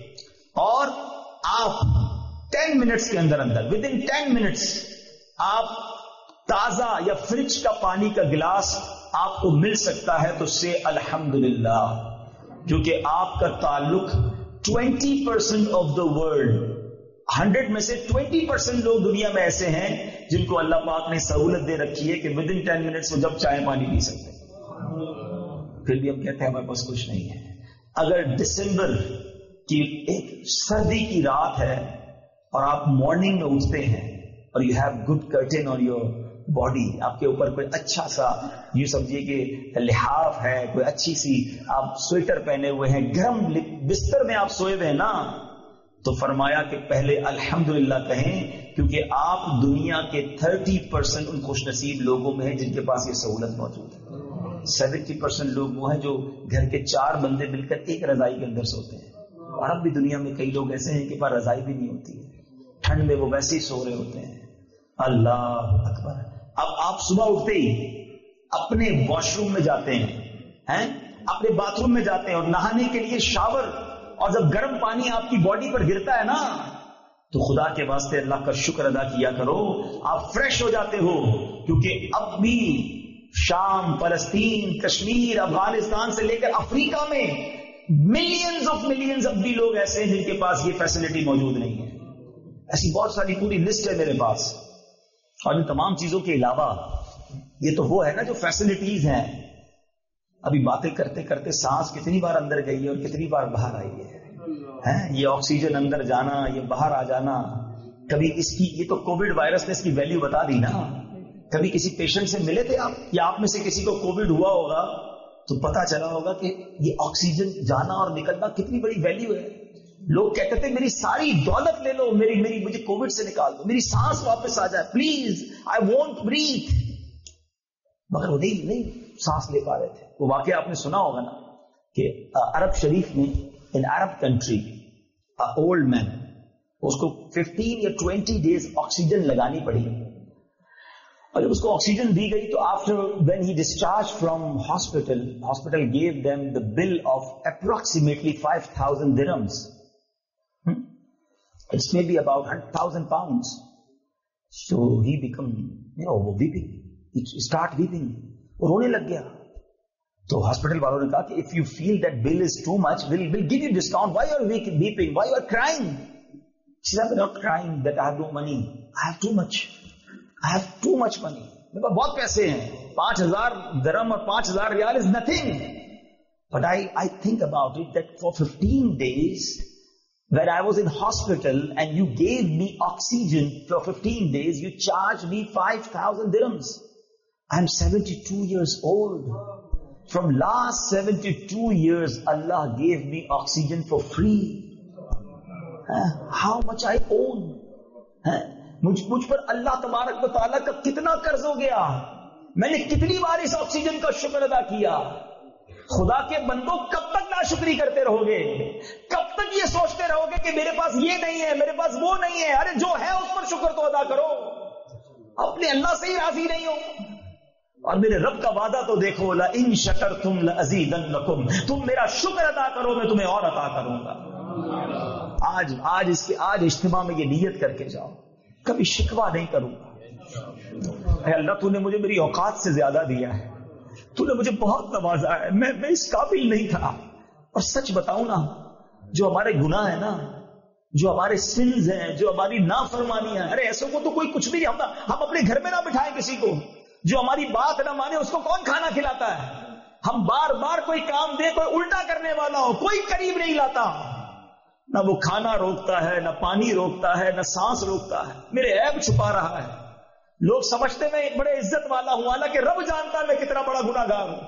S2: اور آپ ٹین منٹس کے اندر اندر ود ان ٹین منٹس آپ تازہ یا فریج کا پانی کا گلاس آپ کو مل سکتا ہے، تو سے الحمدللہ، کیونکہ آپ کا تعلق twenty percent of the world, hundred میں سے ٹوینٹی پرسینٹ لوگ دنیا میں ایسے ہیں جن کو اللہ پاک نے سہولت دے رکھی ہے کہ ود ان ٹین منٹس وہ جب چائے پانی پی سکتے ہیں. پھر بھی ہم کہتے ہیں ہمارے پاس کچھ نہیں ہے. اگر دسمبر کی ایک سردی کی رات ہے اور آپ مارننگ میں اٹھتے ہیں اور you have good curtain or your body, آپ کے اوپر کوئی اچھا سا یوں سمجھیے کہ لحاف ہے، کوئی اچھی سی آپ سویٹر پہنے ہوئے ہیں، گرم بستر میں آپ سوئے ہوئے ہیں نا، تو فرمایا کہ پہلے الحمدللہ کہیں، کیونکہ آپ دنیا کے تھرٹی پرسینٹ ان خوش نصیب لوگوں میں ہیں جن کے پاس یہ سہولت موجود ہے۔ سیونٹی پرسینٹ لوگ وہ ہیں جو گھر کے چار بندے مل کر ایک رضائی کے اندر سوتے ہیں، اور اب بھی دنیا میں کئی لوگ ایسے ہیں کہ پاس رضائی بھی نہیں ہوتی ہے، ٹھنڈ میں وہ ویسے ہی سو رہے ہوتے ہیں۔ اللہ اکبر۔ اب آپ صبح اٹھتے ہی اپنے واش روم میں جاتے ہیں، اپنے باتھ روم میں جاتے ہیں اور نہانے کے لیے شاور، اور جب گرم پانی آپ کی باڈی پر گرتا ہے نا تو خدا کے واسطے اللہ کا شکر ادا کیا کرو، آپ فریش ہو جاتے ہو، کیونکہ اب بھی شام، فلسطین، کشمیر، افغانستان سے لے کر افریقہ میں ملینز آف ملینز اب بھی لوگ ایسے ہیں جن کے پاس یہ فیسلٹی موجود نہیں ہے۔ ایسی بہت ساری پوری لسٹ ہے میرے پاس، اور ان تمام چیزوں کے علاوہ یہ تو وہ ہے نا جو فیسلٹیز ہیں۔ ابھی باتیں کرتے کرتے سانس کتنی بار اندر گئی ہے اور کتنی بار باہر آئی ہے، یہ آکسیجن اندر جانا، یہ باہر آ جانا۔ کبھی اس کی، یہ تو کووڈ وائرس نے اس کی ویلیو بتا دی نا۔ کبھی کسی پیشنٹ سے ملے تھے آپ، یا آپ میں سے کسی کو کووڈ ہوا ہوگا تو پتا چلا ہوگا کہ یہ آکسیجن جانا اور نکلنا کتنی بڑی ویلیو ہے۔ لوگ کہتے تھے میری ساری دولت لے لو، میری میری مجھے کووڈ سے نکال دو، میری سانس واپس آ جائے پلیز، آئی وانٹ بریتھ، مگر وہ نہیں نہیں سانس لے پا رہے تھے۔ وہ واقعہ آپ نے سنا ہوگا نا کہ عرب شریف میں ان عرب کنٹری اولڈ مین، اس کو ففٹین یا ٹوینٹی ڈیز آکسیجن لگانی پڑی، اور جب اس کو آکسیجن دی گئی تو after when he discharge from hospital, hospital give them the bill of approximately five thousand dirhams, It's maybe about one hundred thousand pounds. So he become, you know, weeping. He start weeping. وہ رونے لگ گیا۔ تو hospital والوں نے کہا کہ if you feel that bill is too much, we'll, we'll give you discount. Why you are weeping? Why you are crying? She said, I'm not crying that I have no money. I have too much. I have too much money. میرے پاس بہت پیسے ہیں، پانچ ہزار درہم اور پانچ ہزار ریال is nothing. But I, I think about it that for fifteen days, when I was in hospital and you gave me oxygen for fifteen days, you charged me five thousand dirhams. I'm seventy-two years old. From last seventy-two years, Allah gave me oxygen for free. Uh, how much I own? Uh, مجھ, مجھ پر اللہ تبارک و تعالیٰ کا کتنا قرض ہو گیا، میں نے کتنی بار اس آکسیجن کا شکر ادا کیا۔ خدا کے بندوں کب تک ناشکری کرتے رہو گے؟ کب تک یہ سوچتے رہو گے کہ میرے پاس یہ نہیں ہے، میرے پاس وہ نہیں ہے؟ ارے جو ہے اس پر شکر تو ادا کرو، اپنے اللہ سے ہی راضی نہیں ہو؟ اور میرے رب کا وعدہ تو دیکھو، لَإِن شَكَرْتُمْ لَأَزِيدَنَّكُمْ، تم میرا شکر ادا کرو میں تمہیں اور عطا کروں گا۔ آج آج اس کے آج اجتماع میں یہ نیت کر کے جاؤ، کبھی شکوہ نہیں کروں گا۔ اے اللہ، تو نے مجھے میری اوقات سے زیادہ دیا ہے، تو نے مجھے بہت نوازا ہے، میں میں اس قابل نہیں تھا۔ اور سچ بتاؤں نا، جو ہمارے گناہ ہیں نا، جو ہمارے سنز ہیں، جو ہماری نافرمانیاں ہیں، ارے ایسوں کو تو کوئی کچھ بھی نہیں، ہم ہم اپنے گھر میں نہ بٹھائیں کسی کو، جو ہماری بات نہ مانے اس کو کون کھانا کھلاتا ہے؟ ہم بار بار کوئی کام دے، کوئی الٹا کرنے والا ہو، کوئی قریب نہیں لاتا، نہ وہ کھانا روکتا ہے، نہ پانی روکتا ہے، نہ سانس روکتا ہے، میرے عیب چھپا رہا ہے۔ لوگ سمجھتے میں ایک بڑے عزت والا ہوں، حالانکہ رب جانتا ہے میں کتنا بڑا گناہ گار ہوں،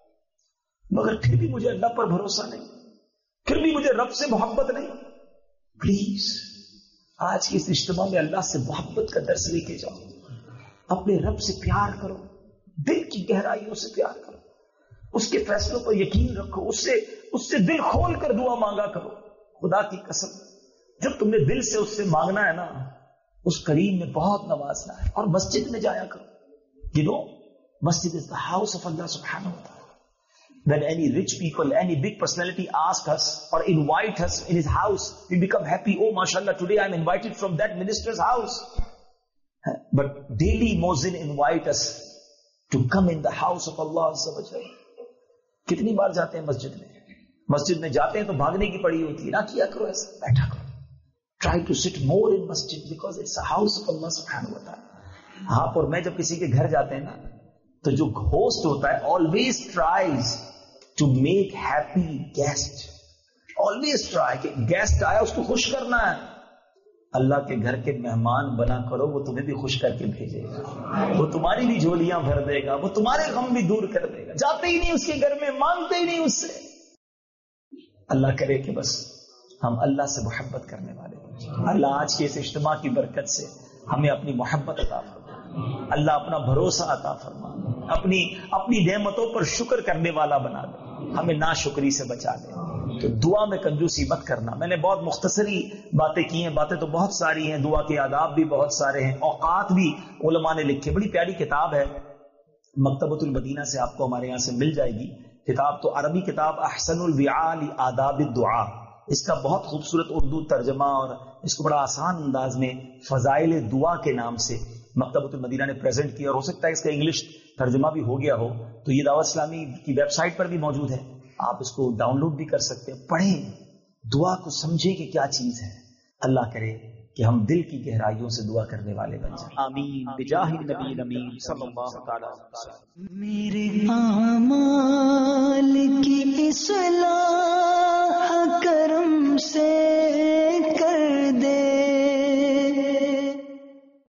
S2: مگر پھر بھی مجھے اللہ پر بھروسہ نہیں، پھر بھی مجھے رب سے محبت نہیں۔ پلیز آج کی اس اجتماع میں اللہ سے محبت کا درس لے کے جاؤ، اپنے رب سے پیار کرو، دل کی گہرائیوں سے پیار کرو، اس کے فیصلوں پر یقین رکھو، اس سے اس سے دل کھول کر دعا مانگا کرو۔ خدا کی قسم، جب تم نے دل سے اس سے مانگنا ہے نا، اس کریم میں بہت نوازنا ہے۔ اور مسجد میں جایا کرو، you know masjid is the house of Allah subhanahu wa ta'ala. When any rich people, any big personality ask us or invite us in his house, we become happy. Oh mashallah, today I'm invited from that minister's house. But daily Muezzin invite us to come in the house of Allah azza wa jalla. کتنی بار جاتے ہیں مسجد میں؟ مسجد میں جاتے ہیں تو بھاگنے کی پڑی ہوتی ہے، نہ کیا کرو ایسا، بیٹھا کرو۔ Try to sit more in masjid because it's a house of Allah subhanahu wa ta'ala. آپ اور میں جب کسی کے گھر جاتے ہیں نا، تو جو ہوسٹ ہوتا ہے always tries to make happy guest. Always try کہ گیسٹ آیا اس کو خوش کرنا ہے. اللہ کے گھر کے مہمان بنا کرو, وہ تمہیں بھی خوش کر کے بھیجے گا, وہ تمہاری بھی جھولیاں بھر دے گا, وہ تمہارے غم بھی دور کر دے گا. جاتے ہی نہیں اس کے گھر میں, مانگتے ہی نہیں اس سے. اللہ کرے کہ بس ہم اللہ سے محبت کرنے والے ہیں. اللہ آج کے اس اجتماع کی برکت سے ہمیں اپنی محبت عطا فرما, اللہ اپنا بھروسہ عطا فرما, اپنی اپنی نعمتوں پر شکر کرنے والا بنا دے, ہمیں ناشکری سے بچا دے. تو دعا میں کنجوسی مت کرنا. میں نے بہت مختصری باتیں کی ہیں, باتیں تو بہت ساری ہیں, دعا کے آداب بھی بہت سارے ہیں, اوقات بھی علماء نے لکھے. بڑی پیاری کتاب ہے, مکتبۃ المدینہ سے آپ کو ہمارے یہاں سے مل جائے گی. کتاب تو عربی کتاب احسن الوعاء لآداب الدعاء, اس کا بہت خوبصورت اردو ترجمہ اور اس کو بڑا آسان انداز میں فضائل دعا کے نام سے مکتبۃ المدینہ نے پریزنٹ کیا, اور ہو سکتا ہے اس کا انگلش ترجمہ بھی ہو گیا ہو, تو یہ دعوت اسلامی کی ویب سائٹ پر بھی موجود ہے, آپ اس کو ڈاؤن لوڈ بھی کر سکتے ہیں. پڑھیں, دعا کو سمجھیں کہ کیا چیز ہے. اللہ کرے کہ ہم دل کی گہرائیوں سے دعا کرنے والے بن جائیں. آمین بجاہ النبی الامین صلی اللہ تعالی.
S1: میرے